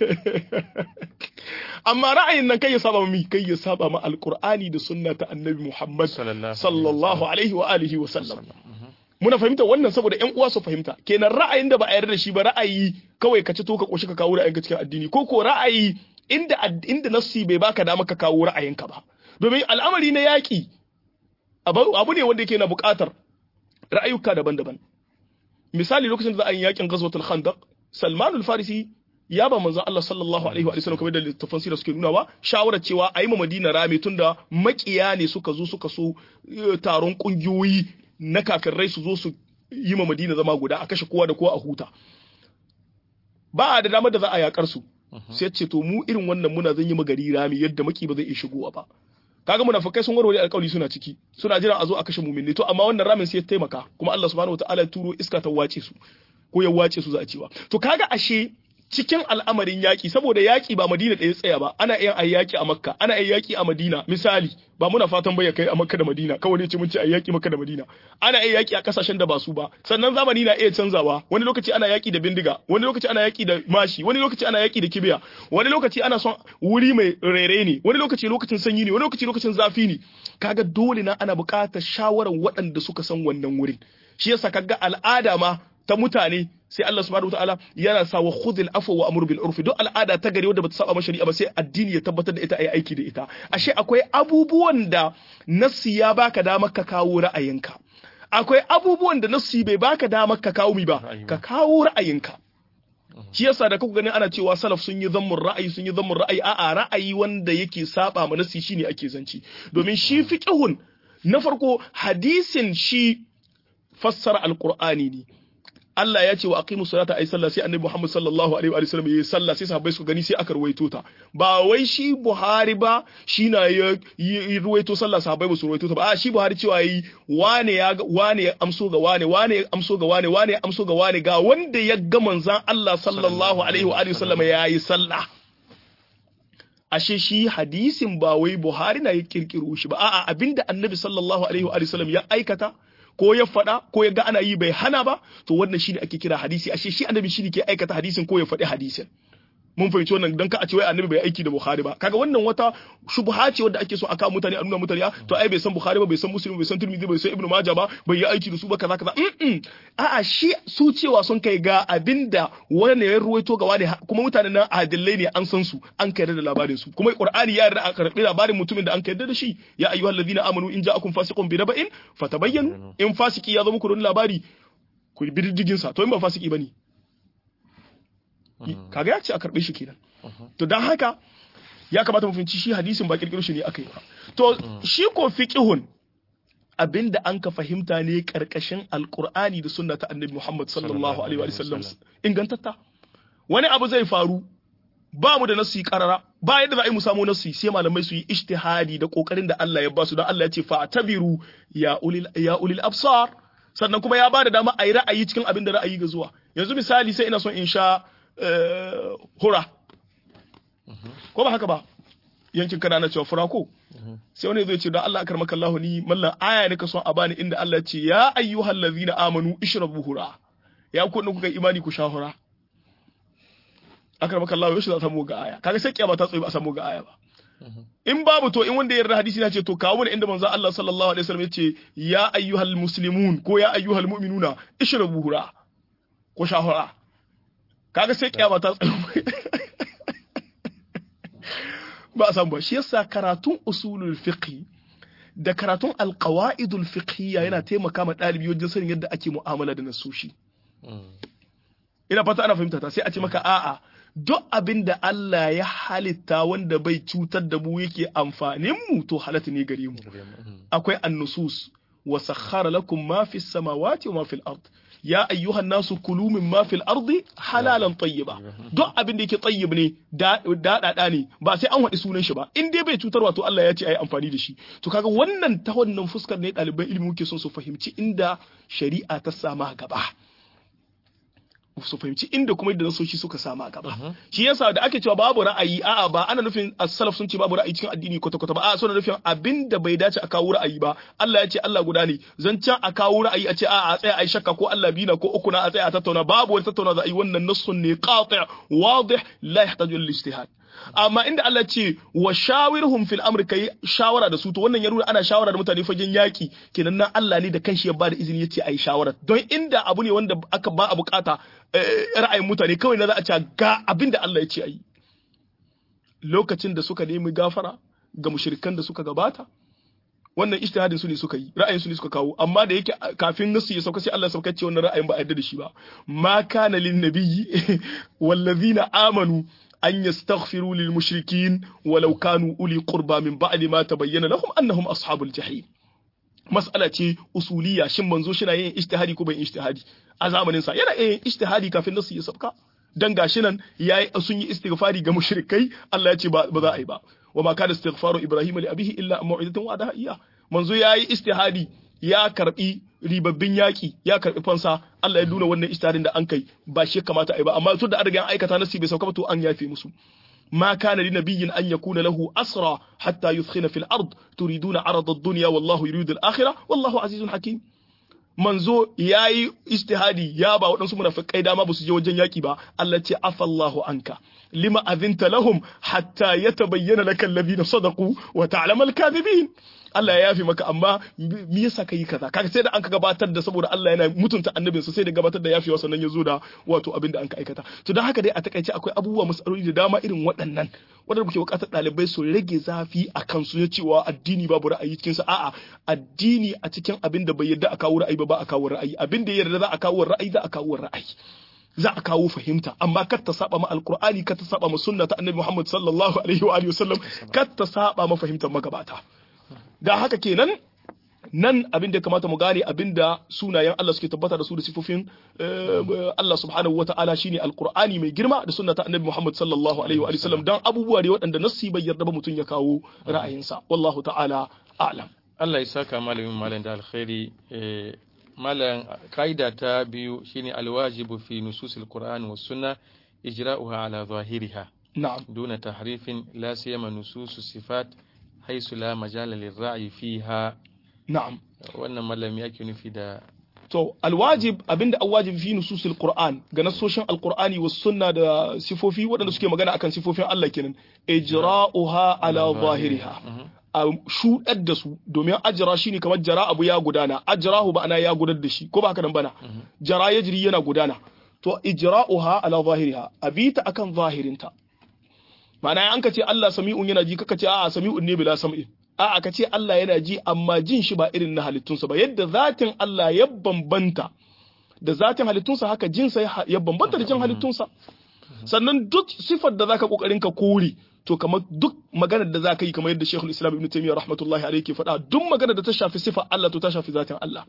B: amma ra'ayin nan kai ya saba mi kai ya saba ma alqur'ani da sunna ta annabi Muhammad sallallahu alaihi wa alihi wa sallam muna fahimta wannan saboda ƴan uwa su fahimta kenan ra'ayin da ba a yarda da shi ba ra'ayi kawai ka ci to ka koshi ka kawo ra'ayinka cikin addini ko ko ra'ayi inda nassi bai baka dama ka kawo ra'ayinka ba domin al'amari na yaki abu ne wanda yake na buƙatar ra'ayuka daban-daban misali lokacin da za a yi yakin ghazwatul khandaq Salman al-Farisi ya ba manzon Allah sallallahu alaihi wa sallam kamar da littafan sirra suke nunawa shawarar cewa a yi ma Madina rami tunda makiya ne suka zo taron kungiyoyi na kafirai su zo su yi ma Madina zama guda a kashe kowa da kowa a huta ba da damar da za a yakar su sai ce to mu irin wannan muna zan yi magari rami yadda maki ba zai iya shigowa ba kaga munafikai sun warware alƙawari suna ciki suna jiran a zo a kashe mu'minai to amma wannan ramin sai ya taimaka kuma Allah subhanahu wataala ya turo iska ta wace su ko ya wace su za a cewa to kaga ashe cikin al'amarin yaƙi saboda yaƙi ba Madina ɗaya tsaya ba ana iya ayi yaƙi a Makka ana iya yaƙi a Madina misali ba muna fatan bai kai a Makka da Madina kawai ne ce mun ce ayi yaƙi Makka da Madina ana iya yaƙi a kasashen da ba su ba sannan zamani na iya canzawa wani lokaci ana yaƙi da bindiga wani lokaci ana yaƙi da mashi wani lokaci ana yaƙi da kibiya wani lokaci ana son wuri mai rere ne wani lokaci lokacin sanyi ne wani lokaci lokacin zafi ne kaga dole na ana buƙatar shawarar waɗanda suka san wannan wurin shi yasa kaga al'ada ma ta mutane sai Allah subhanahu wataala yana sa wa khudhil afwa wa amur bil urfi duk al'ada ta gari wadda bata saba shari'a ba sai addini ya tabbatar da ita ayi aiki da ita ashe akwai abubuwan da nassi ya baka damar ka kawo ra'ayinka akwai abubuwan da nassi bai baka damar ka kawo mi ba ka kawo ra'ayinka shi yasa da kuka gani ana cewa salaf sun yi zammun ra'ayi a'a ra'ayi wanda yake saba ma nassi shine ake zanci domin shi fiqhun na farko hadisin shi fassara alqur'ani ne Allah ya ce wa aqimu salata ay sallah sai annabi Muhammad sallallahu alaihi wa sallam yayi sallah sai sahabbai suka gani sai aka ruwaito ta ba wai shi Buhari ba shi na ya ruwaito sallah sahabbai ba su ruwaito ta ba a shi Buhari cewa yi wane ya amso ga wane ya amso ga wane ya amso ga wane ga wanda ya ga manzon Allah sallallahu alaihi wa sallam yayi sallah ashe shi hadisin ba wai Buhari na ya kirkiro shi ba a'a abinda annabi sallallahu alaihi wa sallam ya aikata ko ya faɗa ko ya ga ana yi bai hana ba to wannan shine ake kira hadisi ashe shi annabi shine ke aikata hadisin ko ya faɗi hadisin mun fahimci wannan dan ka a ce wai annabi bai aiki da Bukhari ba kaga wannan wata shubha ce wanda ake so aka mutane a nuna mutane to ai bai san Bukhari ba bai san Muslim bai san Tirmidhi bai san Ibn Majah ba bai yi aiki da su ba kaza kaza a'a shi su cewa sun kai ga abinda wani ne ya ruwaito ga wani kuma mutanen nan adillai ne an san su an kai da labarin su kuma Qur'ani ya yarda a karbi labarin mutumin da an kai da shi ya ayyuhallazina amanu in ja'akum fasiqun bi naba'in fatabayyanu in fasiki ya zo muku da labari ku bi diddigin sa to in ba fasiki bane kaga ya ce a karbe shi kenan to dan haka ya kamata mu fahimci shi hadisin ba kirkiro shi ne akai ba to shi ko fiqhun abinda an ka fahimta ne karkashin alqur'ani da sunna ta annabi Muhammad sallallahu alaihi wa sallam ingantatta wani abu zai faru ba mu da nasu karara ba yadda za a yi mu samu nasu sai malamai su yi ijtihadi da kokarin da Allah ya ba su dan Allah ya ce fa tabiru ya ulil absar sannan kuma ya ba da dama a yi ra'ayi cikin abin da ra'ayi ga zuwa yanzu misali sai ina son in sha hura ko ba haka ba yankin kana na cewa fura ko sai wani zai ce don Allah akar maka Allah ni mallan aya ne ka son a bani inda Allah ce ya ayyuhal ladzina amanu ishrabu hura ya ku kuka imani ku sha hura akar maka Allah yaushe za ta samu ga aya kaga sai kiyama ta tsaye ba a samu ga aya ba in babu to in wanda ya yarda hadisi na ce to kawo mana inda manzo Allah sallallahu alaihi wasallam ya ce ya ayyuhal muslimun ko ya ayyuhal mu'minuna ishrabu hura ko sha hura kaga sai kiyama ta tsaye ba san ba shi yasa karatun usulul fiqh da karatun alqawaidul fiqhiyya yana taimaka ma dalibi wajen sanin yadda ake mu'amala da nasoshi ina fata ana fahimta ta sai a ce maka a'a duk abin da Allah ya halitta wanda bai cutar da mu yake amfanin mu to halatta ne gare mu akwai annusus wa sakhara lakum ma fis samawati wa ma fil ard ya ayyuhan nasu kulu mimma fil ardi halalan tayyiba duk abin da yake tayyib ne da ne ba sai an wadi sunan shi ba in dai bai cutarwa to Allah ya ce ai amfani da shi to kaga wannan ta wannan fuskar ne ɗaliban ilimi muke son su fahimci inda shari'a ta sama gaba su fahimci inda kuma yadda nasoshi suka sama gaba shi yasa da ake cewa babu ra'ayi a'a ba ana nufin as-salaf sun ce babu ra'ayi cikin addini kwata kwata ba a'a suna nufin abinda bai dace a kawo ra'ayi ba Allah ya ce Allah guda ne zancen a kawo ra'ayi a ce a'a a tsaya ai shakka ko Allah bina ko uku na a tsaya a tattauna babu wani tattauna za a yi wannan nassun ne qati' wadih la yahtaju lil-ijtihad amma inda Allah ce wa shawirhum fil amri kai shawara da su to wannan ya nuna ana shawara da mutane fagen yaki kenan nan Allah ne da kanshi ya bada izini yace ai shawara don inda abu ne wanda aka ba a bukata ra'ayin mutane kawai na za a ce ga abinda Allah ya ce ai lokacin da suka nemi gafara ga mushrikan da suka gabata wannan ijtihadin su ne suka yi ra'ayin su ne suka kawo amma da yake kafin nasu ya sauka sai Allah sauka ce wannan ra'ayin ba a yarda da shi ba ma kana lin nabiyyi wallazina amanu أن يستغفروا للمشركين ولو كانوا أولي قربى من بعد ما تبين لهم أنهم أصحاب الجحيم مسألة أصولية شن منزو شنا yin ijtihadi ko bai ijtihadi a zamanin sa yana yin ijtihadi kafin nasu ya sabka dan gashi nan yayi sun yi istighfari ga mushrikai Allah ya ce ba za a yi ba wa ma kana istighfaru ibrahim li abihi illa mau'izatan wa'adaha iya manzo yayi ijtihadi ya karbi ribabbin yaki ya karbi fansa Allah ya nuna wannan istihadin da an kai ba shi kamata ai ba amma tun da an riga an aikata nasi bai sauka ba to an yafe musu ما كان لنبي أن يكون له أسرى حتى يثخن في الأرض تريدون عرض الدنيا والله يريد الآخرة والله عزيز حكيم manzo yayi istihadi ya ba waɗansu munafikai dama ba su je wajen yaki ba Allah ce afallahu anka lima azinta lahum hatta yatabayyana lakal ladina sadaqu wa ta'lamal kadhibin Allah ya yafi maka amma me yasa kai kaza kaga sai da an ka gabatar da saboda Allah yana mutunta annabinsa sai da gabatar da yafiwa sannan ya zo da wato abin da an ka aikata to dan haka dai a takaice akwai abubuwa masaloli da dama irin waɗannan wanda muke bukatar ɗalibai su rage zafi a kansu ya cewa addini babu ra'ayi cikin sa a'a addini a cikin abin da bai yarda a kawo ra'ayi ba a kawo ra'ayi abin da ya yarda za a kawo ra'ayi za a kawo ra'ayi za a kawo fahimta amma kar ta saba ma alqur'ani kar ta saba ma sunna ta annabi Muhammad sallallahu alaihi wa alihi wasallam kar ta saba ma fahimtar magabata da haka kenan nan abin da kamata mu gane abin da sunayen Allah suke tabbata da su da sifofin Allah subhanahu wata'ala shine alqur'ani mai girma da sunna ta annabi Muhammad sallallahu alaihi wa sallam dan abubuwa ne waɗanda nassi bai yarda ba mutun ya kawo ra'ayinsa wallahu ta'ala a'lam
A: Allah ya saka malam da alkhairi malam kaida ta biyu shine alwajibu fi nususil qur'an was sunna ijra'uha ala zahiriha
B: na'am
A: duna tahrifin la siyama nusus sifat haisu la majala lirra'i fiha
B: na'am
A: wannan malami yake nufi da
B: to alwajib abinda alwajib fi nususil qur'an ga nasoshin alqur'ani was sunna da sifofi waɗanda suke magana akan sifofin Allah kenan ijra'uha ala zahiriha a shudar da su domin ajra shine kamar jara abu ya gudana ajrahu ba ana ya gudar da shi ko ba haka nan bana jara yajri yana gudana to ijra'uha ala zahiriha abita akan zahirinta ma'ana an ka ce Allah sami'un yana ji kaka ce a'a sami'un ne bila sam'in a'a ka ce Allah yana ji amma jin shi ba irin na halittunsa ba yadda zatin Allah ya bambanta da zatin halittunsa haka jinsa ya bambanta da jin halittunsa sannan duk sifar da zaka kokarin ka kore to kamar duk maganar da zaka yi kamar yadda Sheikhul Islam Ibn Taymiyyah rahmatullahi alayhi ke faɗa duk maganar da ta shafi sifar Allah to ta shafi zatin Allah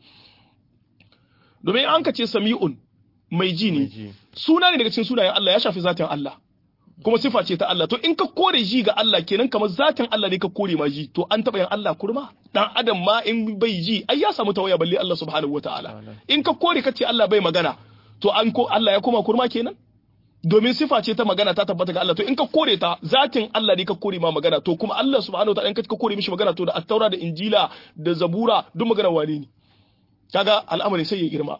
B: domin an ka ce sami'un mai ji ne suna ne daga cikin sunayen Allah ya shafi zatin Allah kuma sifa ce ta Allah to in ka kore ji ga Allah kenan kamar zatin Allah ne ka kore ma ji to an taba yin Allah kurma dan adam ma in bai ji ai ya samu tawaya balle Allah subhanahu wataala in ka kore kace Allah bai magana to an ko Allah ya koma kurma kenan domin sifa ce ta magana ta tabbata ga Allah to in ka kore ta zatin Allah ne ka kore ma magana to kuma Allah subhanahu wataala in ka kore mishi magana to da at-taura da injila da zabura duk magana wane ne kaga al'amari sai ya girma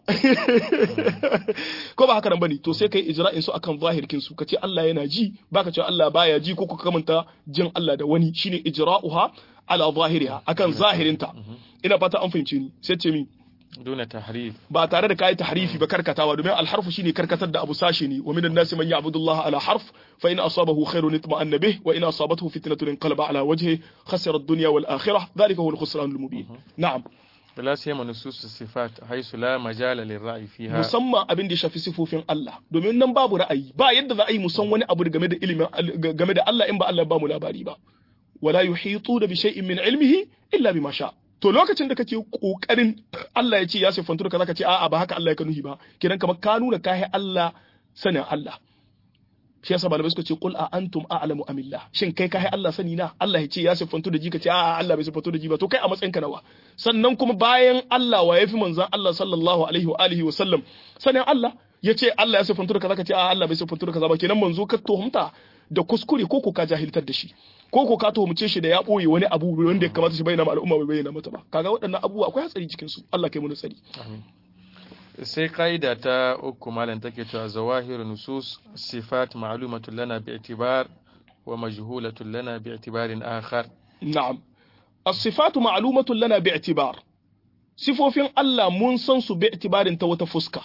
B: ko ba haka nan bane to sai kai ijra'in su akan zahirkin su kace Allah yana ji baka cewa Allah baya ji ko ka kamanta jin Allah da wani shine ijra'uha ala zahiriha akan zahirinta ina fata an fahimce ni sai ce mi
A: duna tahrif
B: ba tare da kai tahrifi ba karkatawa domin alharfu shine karkatar da abu sashi ne wa minan nasi man ya'budu Allah ala harf fa in asabahu khairun itma'anna bih wa in asabathu fitnatun inqalaba ala wajhihi khasira ad-dunya wal akhirah dhalika huwa al-khusran al-mubin na'am
A: la siyama nusus sifat haisu la majala lirra'i fiha
B: musamman abin da ya shafi sifofin Allah domin nan babu ra'ayi ba yadda za a yi musan wani abu game da ilimin game da Allah in ba Allah ba mu labari ba wala yuhitu da bi shay'in min ilmihi illa bima sha to lokacin da kake kokarin Allah ya ce ya sifantu da kaza ka ce a'a ba haka Allah ya kanuhi ba kiran kamar ka nuna kai Allah sanin Allah shi yasa malamai suka ce qul a antum a'lamu amillah shin kai kai Allah sani na Allah ya ce ya sifantu da ji ka ce a'a Allah bai sifantu da ji ba to kai a matsayin ka nawa sannan kuma bayan Allah wa yafi manzon Allah sallallahu alaihi wa alihi wa sallam sanin Allah ya ce Allah ya sifantu da kaza ka ce a'a Allah bai sifantu da kaza ba kenan manzo ka tuhumta da kuskure ko ko ka jahiltar da shi ko ko ka tuhumce shi da ya boye wani abu wanda ya kamata shi bayyana ma al'umma bai bayyana mata ba kaga waɗannan abubuwa akwai hatsari cikin su Allah kai mu tsari
A: amin sai kaida ta uku malam take cewa zawahiru nusus sifat ma'lumatun lana bi'tibar wa majhulatun lana bi'tibarin akhar
B: na'am as-sifatu ma'lumatun lana bi'tibar sifofin Allah mun san su bi'tibarin ta wata fuska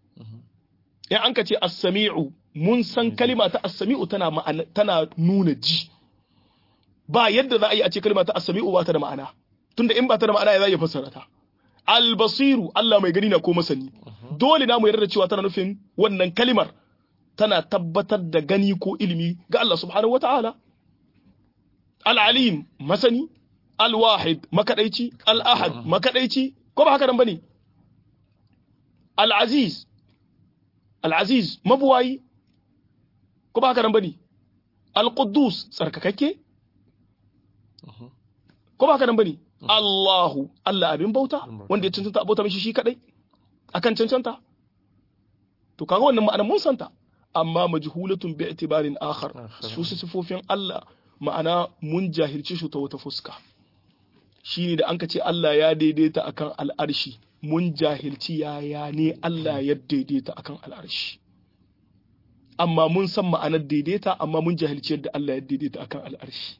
B: in an ka ce as-sami'u mun san kalima ta as-sami'u tana nuna ji ba yadda za a yi a ce kalima ta as-sami'u ba ta da ma'ana tunda in ba ta da ma'ana ya za ya fassara ta al-basiru Allah mai gani na ko masani dole na mu yarda cewa tana nufin wannan kalimar tana tabbatar da gani ko ilimi ga Allah subhanahu wata'ala al-alim masani al-wahid makadaici al-ahad makadaici ko ba haka nan bane al-aziz mabuwayi ko ba haka nan bane al-quddus tsarkakakke ko ba haka nan bane Allahu Allah abin bauta wanda ya cancanta bauta mishi shi kadai akan cancanta to kaga wannan ma'ana mun santa amma majhulatun bi i'tibarin akhar su sifofin Allah ma'ana mun jahilci shi ta wata fuska shine da anka ce Allah ya daidaita akan al'arshi mun jahilci yaya ne Allah ya daidaita akan al'arshi amma mun san ma'anar daidaita amma mun jahilci yadda Allah ya daidaita akan al'arshi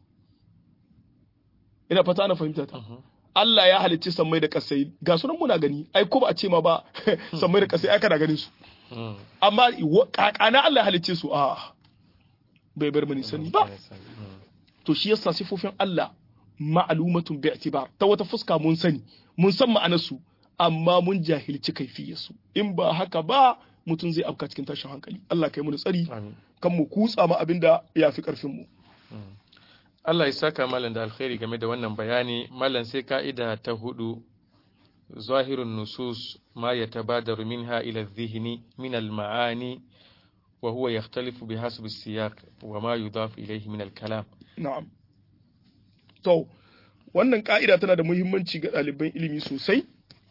B: ina fata ana fahimta ta Allah ya halicci sammai da kasai ga sunan muna gani ai ko ba a ce ma ba sammai da kasai ai kana ganin su amma kakana Allah ya halicce su a bai bar mani sani ba to shi yasa sifofin Allah ma'lumatun bi'tibar ta wata fuska mun sani mun san ma'anar su amma mun jahilci kaifiyar su in ba haka ba mutum zai afka cikin tashin hankali Allah kai mu tsari kan mu kutsa ma abinda ya fi karfin mu
A: Allah ya saka malam da alkhairi game da wannan bayani malam sai ka'ida ta 4 zahirun nusus ma yatabadaru minha ila adh-dhihni min al-ma'ani wa huwa yakhtalifu bihasab as-siyaq wa ma yudaf ilayhi min al-kalam
B: na'am to wannan ka'ida tana da muhimmanci ga ɗaliban ilimi sosai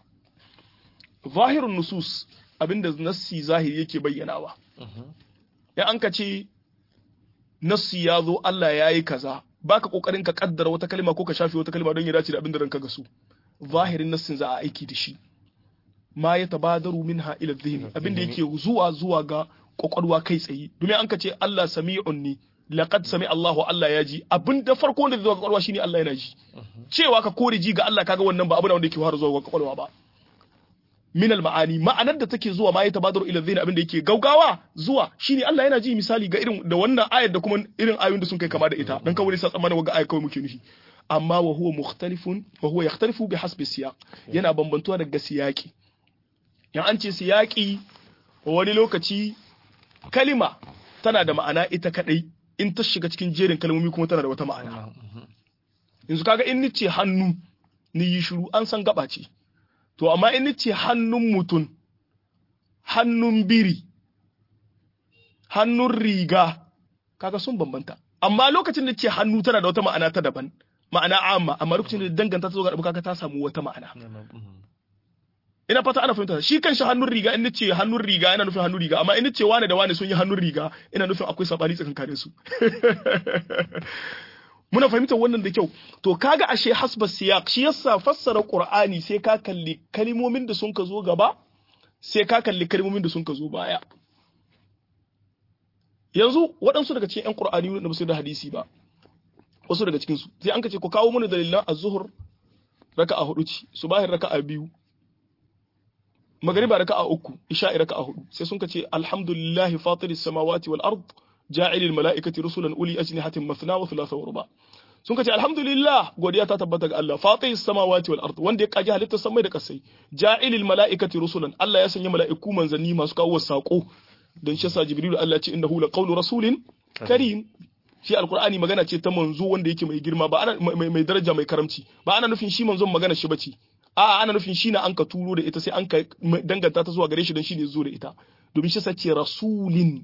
B: zahirun nusus abinda nassi zahiri yake bayyanawa ya an ka ce nassi ya zo Allah ya yi kaza baka kokarin ka kaddara wata kalma ko ka shafe wata kalma don ya dace da abin da ranka ga su zahirin nassin za a aiki da shi ma ya tabadaru minha ila dhihni abin da yake zuwa ga kokarwa kai tsaye domin an ka ce Allah sami'un ni laqad sami Allahu Allah ya ji abin da farko wanda zuwa ga kokarwa shine Allah yana ji cewa ka kore ji ga Allah kaga wannan ba abu da wanda yake fara zuwa ga kokarwa ba min al-ma'ani ma'anar da take zuwa ma ya tabadaru ila dhihni abin da yake gaugawa zuwa shine Allah yana ji misali ga irin da wannan ayar da kuma irin ayoyin da sun kai kama da ita dan kawai sa tsammanin ga ayar kawai muke nufi amma wa huwa mukhtalifun wa huwa yakhtalifu bi hasbi siyaq yana bambantuwa daga siyaqi yan an ce siyaqi wani lokaci kalima tana da ma'ana ita kadai in ta shiga cikin jerin kalmomi kuma tana da wata ma'ana yanzu kaga in nice hannu ni yi shiru an san gaba ce to amma in ce hannun mutum hannun biri hannun riga kaga sun bambanta amma lokacin da ce hannu tana da wata ma'ana ta daban ma'ana amma amma lokacin da danganta ta zo ga kaga ta samu wata ma'ana ina fata ana fahimta shi kanshi hannun riga in ce hannun riga yana nufin hannun riga amma in ce wane da wane sun yi hannun riga ina nufin akwai sabani tsakankanin su muna fahimtar wannan da kyau to kaga ashe hasba siyaq shi yasa fassara qur'ani sai ka kalli kalmomin da sun ka zo gaba sai ka kalli kalmomin da sun ka zo baya yanzu waɗansu daga cikin ƴan qur'ani da ba su da hadisi ba wasu daga cikin su sai an ka ce ku kawo mana dalilan az-zuhr raka'a 4 ce subahir raka'a 2 magriba raka'a 3 isha'i raka'a 4 sai sun ka ce alhamdulillahi fatiris samawati wal ard ja'il al mala'ikati rusulan uli ajnihatin mathna wa thulatha wa ruba sun kace alhamdulillah godiya ta tabbata ga Allah fatir samawati wal ard wanda ya kaji halittar samai da kasai ja'il al mala'ikati rusulan Allah ya sanya mala'iku manzanni masu kawo sako dan shi sa jibril Allah ya ce innahu la qawlu rasulin karim shi alqur'ani magana ce ta manzo wanda yake mai girma ba ana mai daraja mai karamci ba ana nufin shi manzon magana shi bace a'a ana nufin shi na an ka turo da ita sai an ka danganta ta zuwa gare shi dan shi ne zo da ita domin shi sace rasulin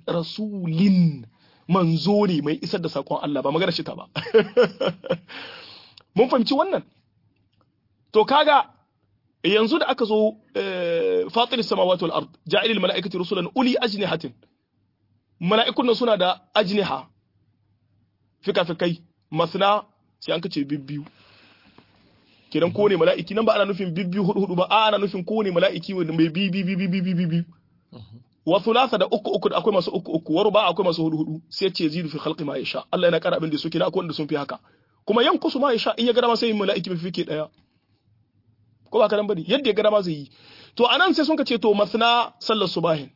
B: manzo ne mai isar da sakon Allah ba magana shi ta ba mun fahimci wannan to kaga yanzu da aka zo fatir samawati wal ard ja'ilil mala'ikati rusulan uli ajnihatin mala'ikun nan suna da ajniha fika-fikai masna sai an kace bibbiyu kidan ko ne mala'iki nan ba ana nufin bibbiyu hudu ba ana nufin ko ne mala'iki mai bi wa thulatha da uku da akwai masu uku wa ruba akwai masu hudu sai ce zidu fi khalqi ma yasha Allah yana kara abin da suke da akwai wanda sun fi haka kuma yankusu ma yasha in ya gara ma sai mala'iki bi fike daya ko ba karan bane yadda ya gara ma zai yi to anan sai sun ka ce to masna sallar subahin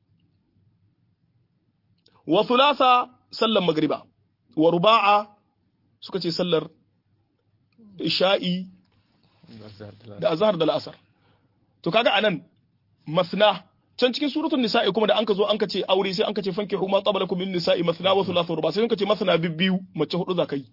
B: wa thulatha sallar magriba wa ruba'a suka ce sallar isha'i da azhar da al'asar to kaga anan masna can cikin suratul nisa'i kuma da anka zo anka ce aure sai anka ce fanki huma qablakum min nisa'i mathna wa thulatha ruba sai anka ce mathna bibbiyu mace hudu zakai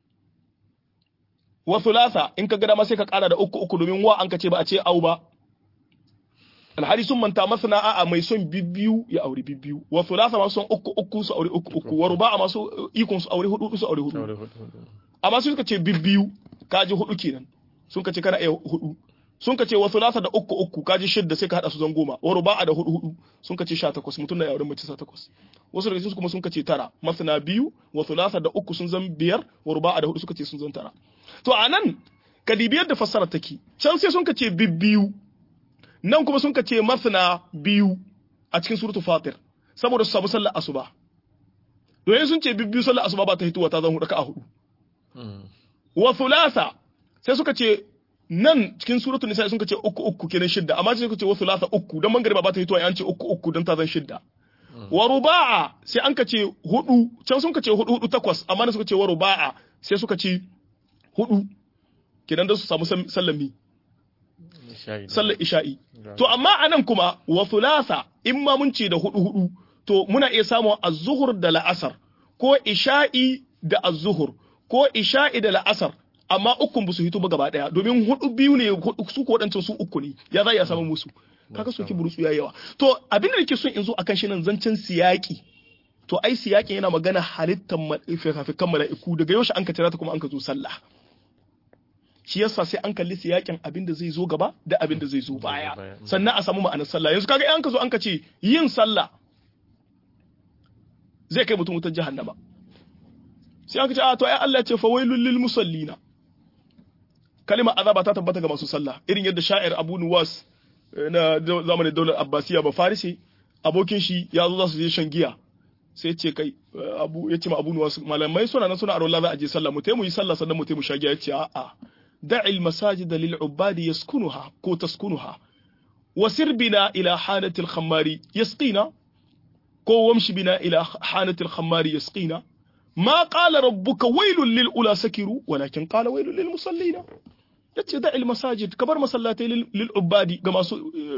B: wa thulatha in ka ga dama sai ka kara da uku domin wa anka ce ba a ce au ba alhali sun manta mathna a mai son bibbiyu ya aure bibbiyu wa thulatha ma son uku su aure uku wa ruba ma su ikon su aure hudu su aure hudu amma sai suka ce bibbiyu kaji hudu kenan sun kace kana iya hudu sun kace wa thulatha da uku uku kaji shidda sai ka hada su zan goma wa ruba'a da hudu hudu sun kace 18 mutun na yauren mace 18 wasu daga cikin kuma sun kace tara masna biyu wa thulatha da uku sun zan biyar wa ruba'a da hudu suka ce sun zan tara to anan kadibiyar da fassara take can sai sun kace bibbiyu nan kuma sun kace masna biyu a cikin suratul fatir saboda su samu sallar asuba don sun ce bibbiyu sallar asuba ba ta hituwa ta zan hudu ka a hudu wa thulatha sai suka ce nan cikin suratul nisa sun ce uku uku kenan shidda amma sai suka ce wa thulatha uku dan mangariba ba ta hituwa an ce uku uku dan ta zan shidda wa ruba'a sai an ka ce hudu can sun ka ce hudu hudu takwas amma da suka ce wa ruba'a sai suka ce hudu kenan da su samu sallami sallar isha'i to amma anan kuma wa thulatha in ma mun ce da hudu hudu to muna iya samu az-zuhur da la'asar ko isha'i da az-zuhur ko isha'i da la'asar amma ukun ba su hito ba gaba daya domin hudu biyu ne su ko wadancan su uku ne ya za ya samu musu kaga soki burutsu yayi yawa to abin da nake son in zo akan shi nan zancen siyaki to ai siyakin yana magana halittar fikan mala'iku daga yaushe an ka tira ta kuma an ka zo sallah shi yasa sai an kalli siyakin abin da zai zo gaba da abin da zai zo baya sannan a samu ma'anar sallah yanzu kaga an ka zo an ka ce yin sallah zai kai mutum wutar jahannama sai an ka ce a to ai Allah ya ce fa wailul lil musallina kalmar azaba ta tabbata ga masu sallah irin yadda sha'ir Abu Nuwas na zamanin daular Abbasiya ba Farisi abokin shi ya zo za su je shan giya sai ce kai ya ce ma Abu Nuwas malamai suna nan suna arola za a je sallah mu mu yi sallah sannan mu mu sha giya ya ce a'a da'il masajida lil ubadi yaskunuha ko taskunuha wasir bina ila hanatil khammari yasqina ko wamshi bina ila hanatil khammari yasqina ma qala rabbuka wailul lil ula sakiru walakin qala wailul lil musallina yace da'il masajid kabar masallatai lil ubadi ga masu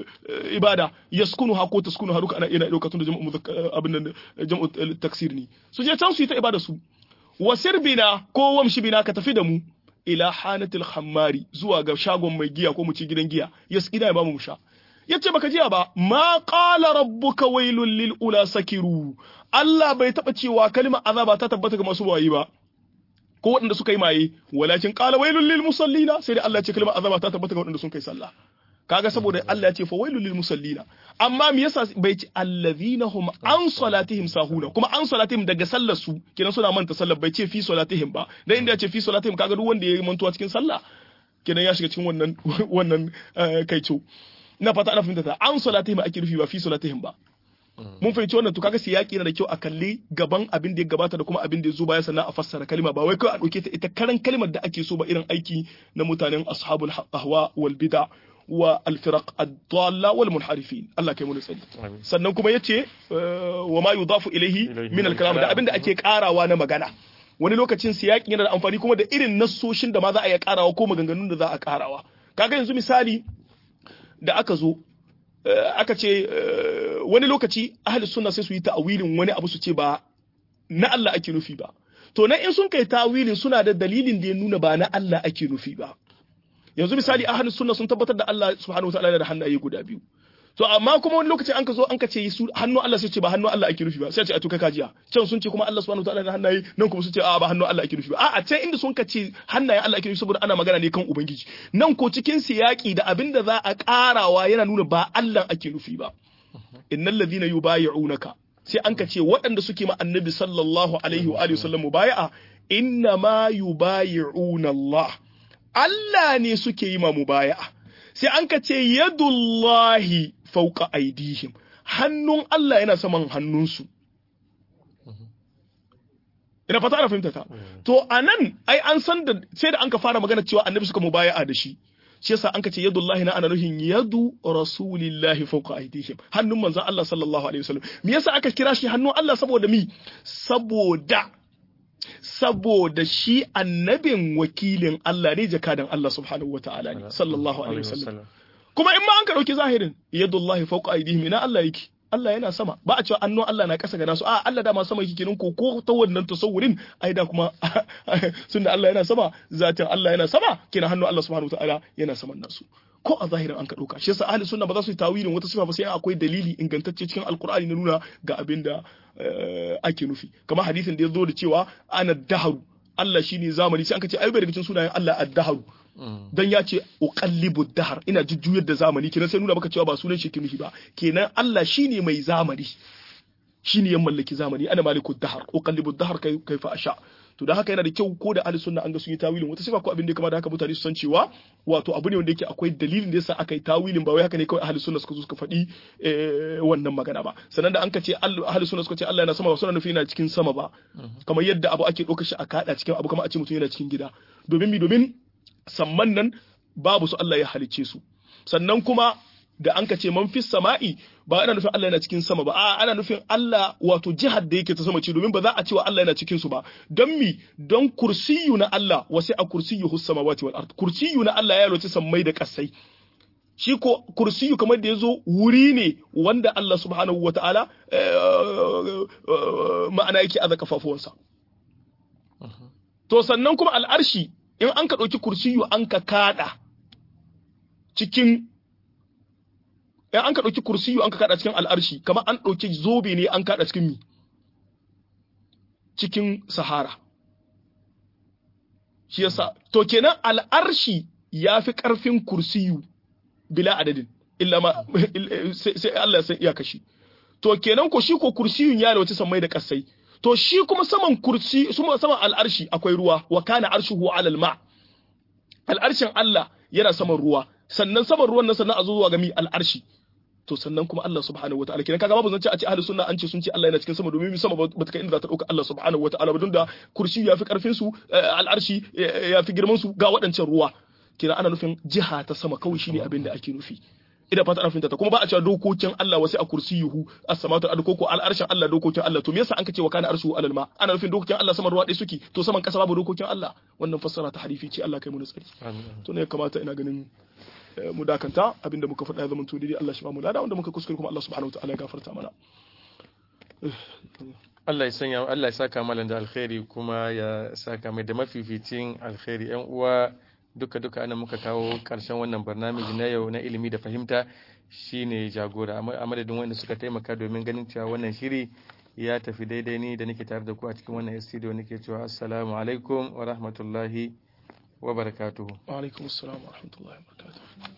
B: ibada yaskunuha ko taskunuha duka ana ina lokacin da jama'u abin nan jama'u taksir ne su je can su yi ta ibada su wasir bina ko wamshi bina ka tafi da mu ila hanatil khammari zuwa ga shagon mai giya ko mu ci gidan giya yasqina ya ba mu sha yace baka jiya ba ma qala rabbuka wailul lil ula sakiru Allah bai taba cewa kalmar azaba ta tabbata ga masu wayi ba ko waɗanda suka yi maye walakin qala wailul lil musallina sai dai Allah ya ce kalmar azaba ta tabbata ga waɗanda sun kai sallah kaga saboda Allah ya ce fa wailul lil musallina amma me yasa bai ce allazina hum an salatihim sahuna kuma an salatihim daga sallar su kenan suna manta sallar bai ce fi salatihim ba dan inda ya ce fi salatihim kaga duk wanda ya mantuwa cikin sallah kenan ya shiga cikin wannan kaico na fata ana fahimta ta an salatihim ake rufi ba fi salatihim ba mun fahimci wannan to kaga siyaki yana da kyau a kalli gaban abin da ya gabata da kuma abin da ya zo baya sannan a fassara kalma ba wai kawai a dauke ta ita karan kalmar da ake so ba irin aiki na mutanen ashabul ahwa wal bid'a wa al firaq ad-dalla wal munharifin Allah kai mu tsari sannan kuma yace wa ma yudafu ilayhi min al kalam da abin da ake karawa na magana wani lokacin siyaki yana da amfani kuma da irin nassoshin da ma za a iya karawa ko maganganun da za a karawa kaga yanzu misali da aka zo aka ce wani lokaci ahli sunna sai su yi ta'awilin wani abu su ce ba na Allah ake nufi ba to na in sun kai ta'awilin suna da dalilin da ya nuna ba na Allah ake nufi ba yanzu misali ahli sunna sun tabbatar da Allah subhanahu wataala da hannaye guda biyu to amma kuma wani lokaci an ka zo an ka ce su hannu Allah sai ce ba hannu Allah ake nufi ba sai a ce a to kai kajiya can sun ce kuma Allah subhanahu wataala da hannaye nan kuma su ce a ba hannu Allah ake nufi ba a can inda sun ka ce hannaye Allah ake nufi saboda ana magana ne kan ubangiji nan ko cikin siyaki da abinda za a karawa yana nuna ba Allah ake nufi ba innal ladhina yubayyi'unaka sai an ka ce waɗanda suke ma annabi sallallahu alaihi wa alihi wasallam mubayi'a inna ma yubayyi'una Allah ne suke yi ma mubayi'a sai an ka ce yadullahi fauka aidihim hannun Allah yana saman hannunsu ina fata ana fahimta ta to anan ai an san da sai da an ka fara magana cewa annabi suka mubaya'a da shi shi yasa an ka ce yadullahi na ana nuhin yadu rasulillahi fauka aidihim hannun manzon Allah sallallahu alaihi wasallam me yasa aka kira shi hannun Allah saboda mi saboda shi annabin wakilin Allah ne jakadan Allah subhanahu wataala ne sallallahu alaihi wasallam kuma in ma an ka dauki zahirin yadullahi fawqa aydihim ina Allah yake Allah yana sama ba a cewa annon Allah na kasa ga nasu a Allah da ma sama yake kenan ko ta wannan tasawurin ai da kuma sunna Allah yana sama zatin Allah yana sama kenan hannun Allah subhanahu wataala yana saman nasu ko a zahirin an ka dauka shi yasa ahli sunna ba za su yi tawilin wata sifa ba sai akwai dalili ingantacce cikin alqur'ani na nuna ga abin da ake nufi kamar hadisin da ya zo da cewa ana daharu Allah shine zamani sai an ce ai bai daga cikin sunayen Allah ad-dahr dan ya ce uqallibu ad-dahr ina jujjuyar da zamani kenan sai nuna maka cewa ba sunan shi kinuhi ba kenan Allah shine mai zamani shine ya mallaki zamani ana malikud dahr uqallibu ad-dahr kaifa asha to dan haka yana da kyau ko da ahli sunna an ga sun yi tawilin wata sifa ko abin da ya kamata haka mutane su san cewa wato abu ne wanda yake akwai dalilin da yasa aka yi tawilin ba wai haka ne kawai ahli sunna suka zo suka faɗi wannan magana ba sannan da an ka ce ahli sunna suka ce Allah yana sama ba suna nufi yana cikin sama ba kamar yadda abu ake ɗaukar shi a kada cikin abu kamar a ce mutum yana cikin gida domin samman nan babu su Allah ya halicce su sannan kuma da an ka ce man fis sama'i ba ana nufin Allah yana cikin sama ba a ana nufin Allah wato jihar da yake ta sama ce domin ba za a cewa Allah yana cikin su ba don kursiyu na Allah wasi a kursiyu hus samawati wal ard kursiyu na Allah ya loci sammai da kasai shi ko kursiyu kamar da yazo wuri ne wanda Allah subhanahu wataala ma'ana yake aza kafafuwansa to sannan kuma al'arshi in an ka dauki kursiyu an ka kada cikin in an ka ɗauki kursiyu an ka kaɗa cikin al'arshi kamar an ɗauki zobe ne an kaɗa cikin mi cikin sahara shi yasa to kenan al'arshi ya fi ƙarfin kursiyu bila adadin illa ma sai Allah ya san iyaka shi to kenan ko shi ko kursiyun ya rawaci sammai da kasai to shi kuma saman saman al'arshi akwai ruwa wa kana arshuhu alal ma al'arshin Allah yana saman ruwa sannan saman ruwan nan sannan a zo zuwa ga mi al'arshi to sannan kuma Allah subhanahu wataala kenan kaga babu zance a ce ahlus sunna an ce sun ce Allah yana cikin sama domin mi sama ba ta kai inda za ta dauka Allah subhanahu wataala ba don da kursi ya fi karfin su al'arshi ya fi girman su ga waɗancan ruwa kenan ana nufin jiha ta sama kawai shine abin da ake nufi idan fata ana fahimta ta kuma ba a cewa dokokin Allah wasu a kursiyuhu as-samatu al-koko al-arshin Allah dokokin Allah to me yasa an kace wa kana arshu alal ma ana nufin dokokin Allah sama ruwa dai suke to saman kasa babu dokokin Allah wannan fassara ta harifi ce Allah kai mu nasari to ne kamata ina ganin mu dakanta abinda muka faɗa ya zama to daidai Allah shi ba mu lada wanda muka kuskure kuma Allah subhanahu wataala ya gafarta mana
A: Allah ya sanya Allah ya saka malan da alkhairi kuma ya saka mai da mafificin alkhairi yan uwa duka ana muka kawo karshen wannan barnamiji na yau na ilimi da fahimta shine jagora a madadin wanda suka taimaka domin ganin cewa wannan shiri ya tafi daidai ni da nake tare da ku a cikin wannan studio nake cewa assalamu alaikum wa rahmatullahi wa barakatuhu
B: wa alaikum assalam wa rahmatullahi wa barakatuhu